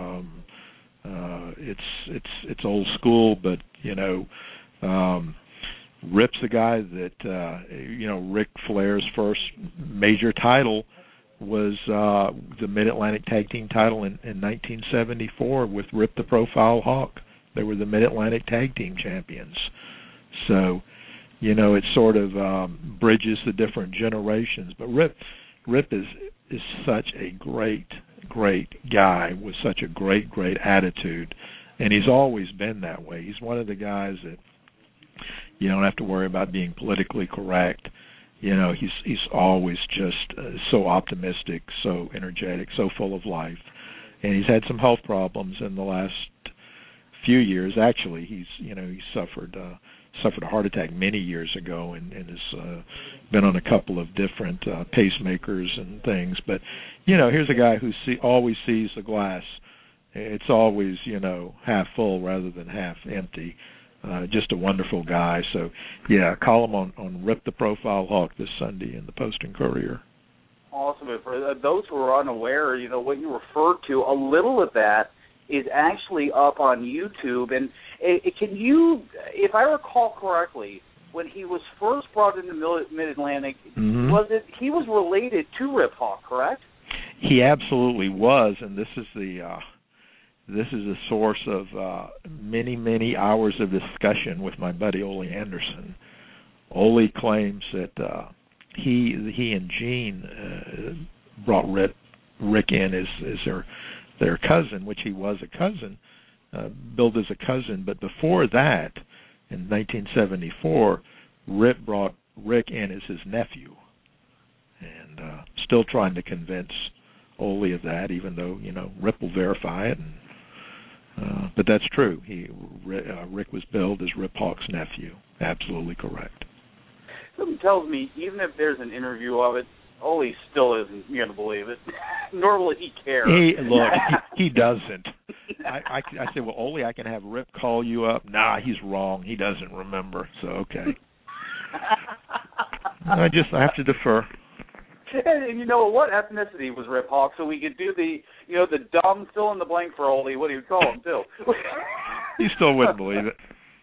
It's old school, but Rip's the guy that Ric Flair's first major title was the Mid-Atlantic Tag Team title in 1974 with Rip the Profile Hawk. They were the Mid-Atlantic Tag Team champions. So, it sort of bridges the different generations. But Rip is such a great guy with such a great attitude, and he's always been that way. He's one of the guys that you don't have to worry about being politically correct. He's always just so optimistic, so energetic, so full of life. And he's had some health problems in the last few years. Actually, he suffered a heart attack many years ago and has been on a couple of different pacemakers and things. But, here's a guy who always sees the glass. It's always, half full rather than half empty. Just a wonderful guy. So, call him on Rip the Profile Hawk this Sunday in the Post and Courier. Awesome. For those who are unaware, what you referred to, a little of that is actually up on YouTube. And can you, if I recall correctly, when he was first brought into Mid-Atlantic, he was related to Rip Hawk, correct? He absolutely was, and this is a source of many hours of discussion with my buddy Ole Anderson. Ole claims that he and Gene brought Rick in as their cousin, which he was a cousin, billed as a cousin. But before that, in 1974, Rip brought Rick in as his nephew, and still trying to convince Ole of that, even though Rip will verify it. But that's true. Rick was billed as Rip Hawk's nephew. Absolutely correct. Something tells me, even if there's an interview of it, Ole still isn't going to believe it. Nor will he care. He doesn't. I said, well, Ole, I can have Rip call you up. Nah, he's wrong. He doesn't remember. So, okay. I have to defer. And you know what ethnicity was Rip Hawk, so we could do the dumb fill in the blank for Ole. What do you call him too? He still wouldn't believe it.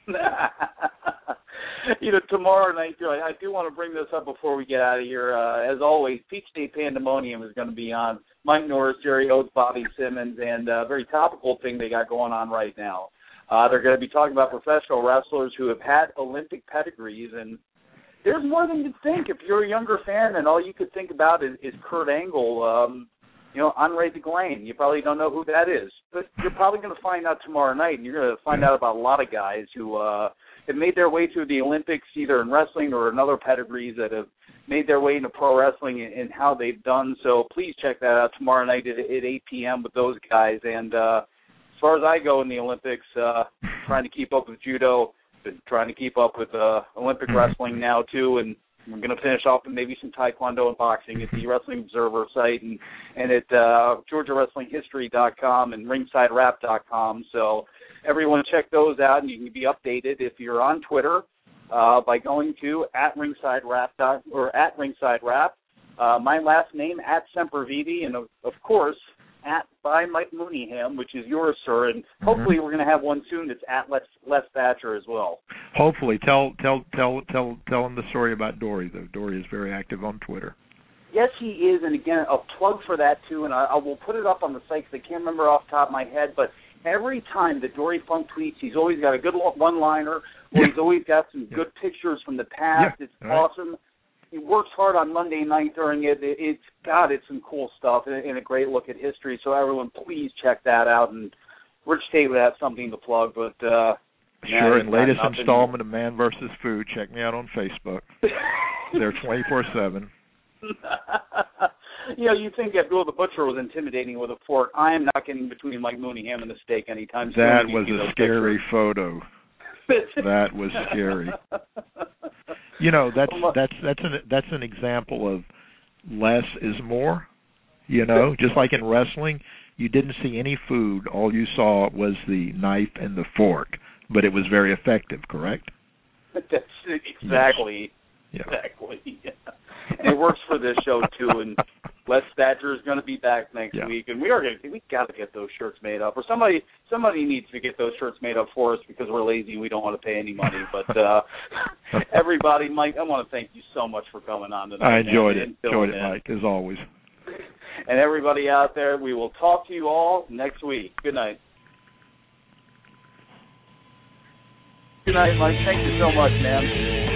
Tomorrow night, I do want to bring this up before we get out of here. As always, Peach State Pandemonium is going to be on. Mike Norris, Jerry Oates, Bobby Simmons, and a very topical thing they got going on right now. They're going to be talking about professional wrestlers who have had Olympic pedigrees, and there's more than you think. If you're a younger fan and all you could think about is Kurt Angle, Andre the Glane, you probably don't know who that is. But you're probably going to find out tomorrow night, and you're going to find out about a lot of guys who have made their way through the Olympics, either in wrestling or in other pedigrees that have made their way into pro wrestling and how they've done. So please check that out tomorrow night at 8 p.m. with those guys. And as far as I go in the Olympics, trying to keep up with judo, trying to keep up with Olympic wrestling now too, and we're going to finish off with maybe some Taekwondo and boxing at the Wrestling Observer site and at GeorgiaWrestlingHistory.com and RingsideRap.com. So everyone check those out, and you can be updated if you're on Twitter by going to @RingsideRap or @RingsideRap. My last name @SemperVivi, and of course at by Mike Mooneyham, which is yours, sir, and hopefully we're going to have one soon that's at Les Thatcher as well. Hopefully. Tell him the story about Dory, though. Dory is very active on Twitter. Yes, he is, and again, a plug for that, too, and I will put it up on the site because I can't remember off the top of my head, but every time that Dory Funk tweets, he's always got a good one-liner, or he's always got some good pictures from the past. It's awesome. He works hard on Monday night during it. It's some cool stuff and a great look at history, so everyone please check that out, and Rich Tate would have something to plug, but... Sure, and latest installment of Man vs. Food, check me out on Facebook. They're 24/7. You think that Bill the Butcher was intimidating with a fork. I am not getting between Mike Mooneyham and the steak anytime soon. That was a scary photo. That was scary. That's an example of less is more. Just like in wrestling, you didn't see any food. All you saw was the knife and the fork, but it was very effective, correct? That's exactly. Yes. Yeah. Exactly. Yeah. And it works for this show too. And Les Thatcher is going to be back next week, and we got to get those shirts made up. Or somebody needs to get those shirts made up for us because we're lazy and we don't want to pay any money. But everybody, Mike, I want to thank you so much for coming on tonight. I enjoyed it, Mike, as always. And everybody out there, we will talk to you all next week. Good night. Good night, Mike. Thank you so much, man.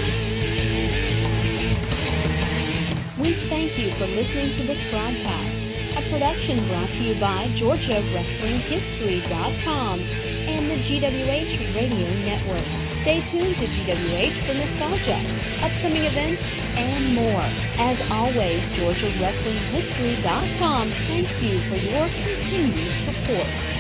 We thank you for listening to this broadcast, a production brought to you by GeorgiaWrestlingHistory.com and the GWH Radio Network. Stay tuned to GWH for nostalgia, upcoming events, and more. As always, GeorgiaWrestlingHistory.com thanks you for your continued support.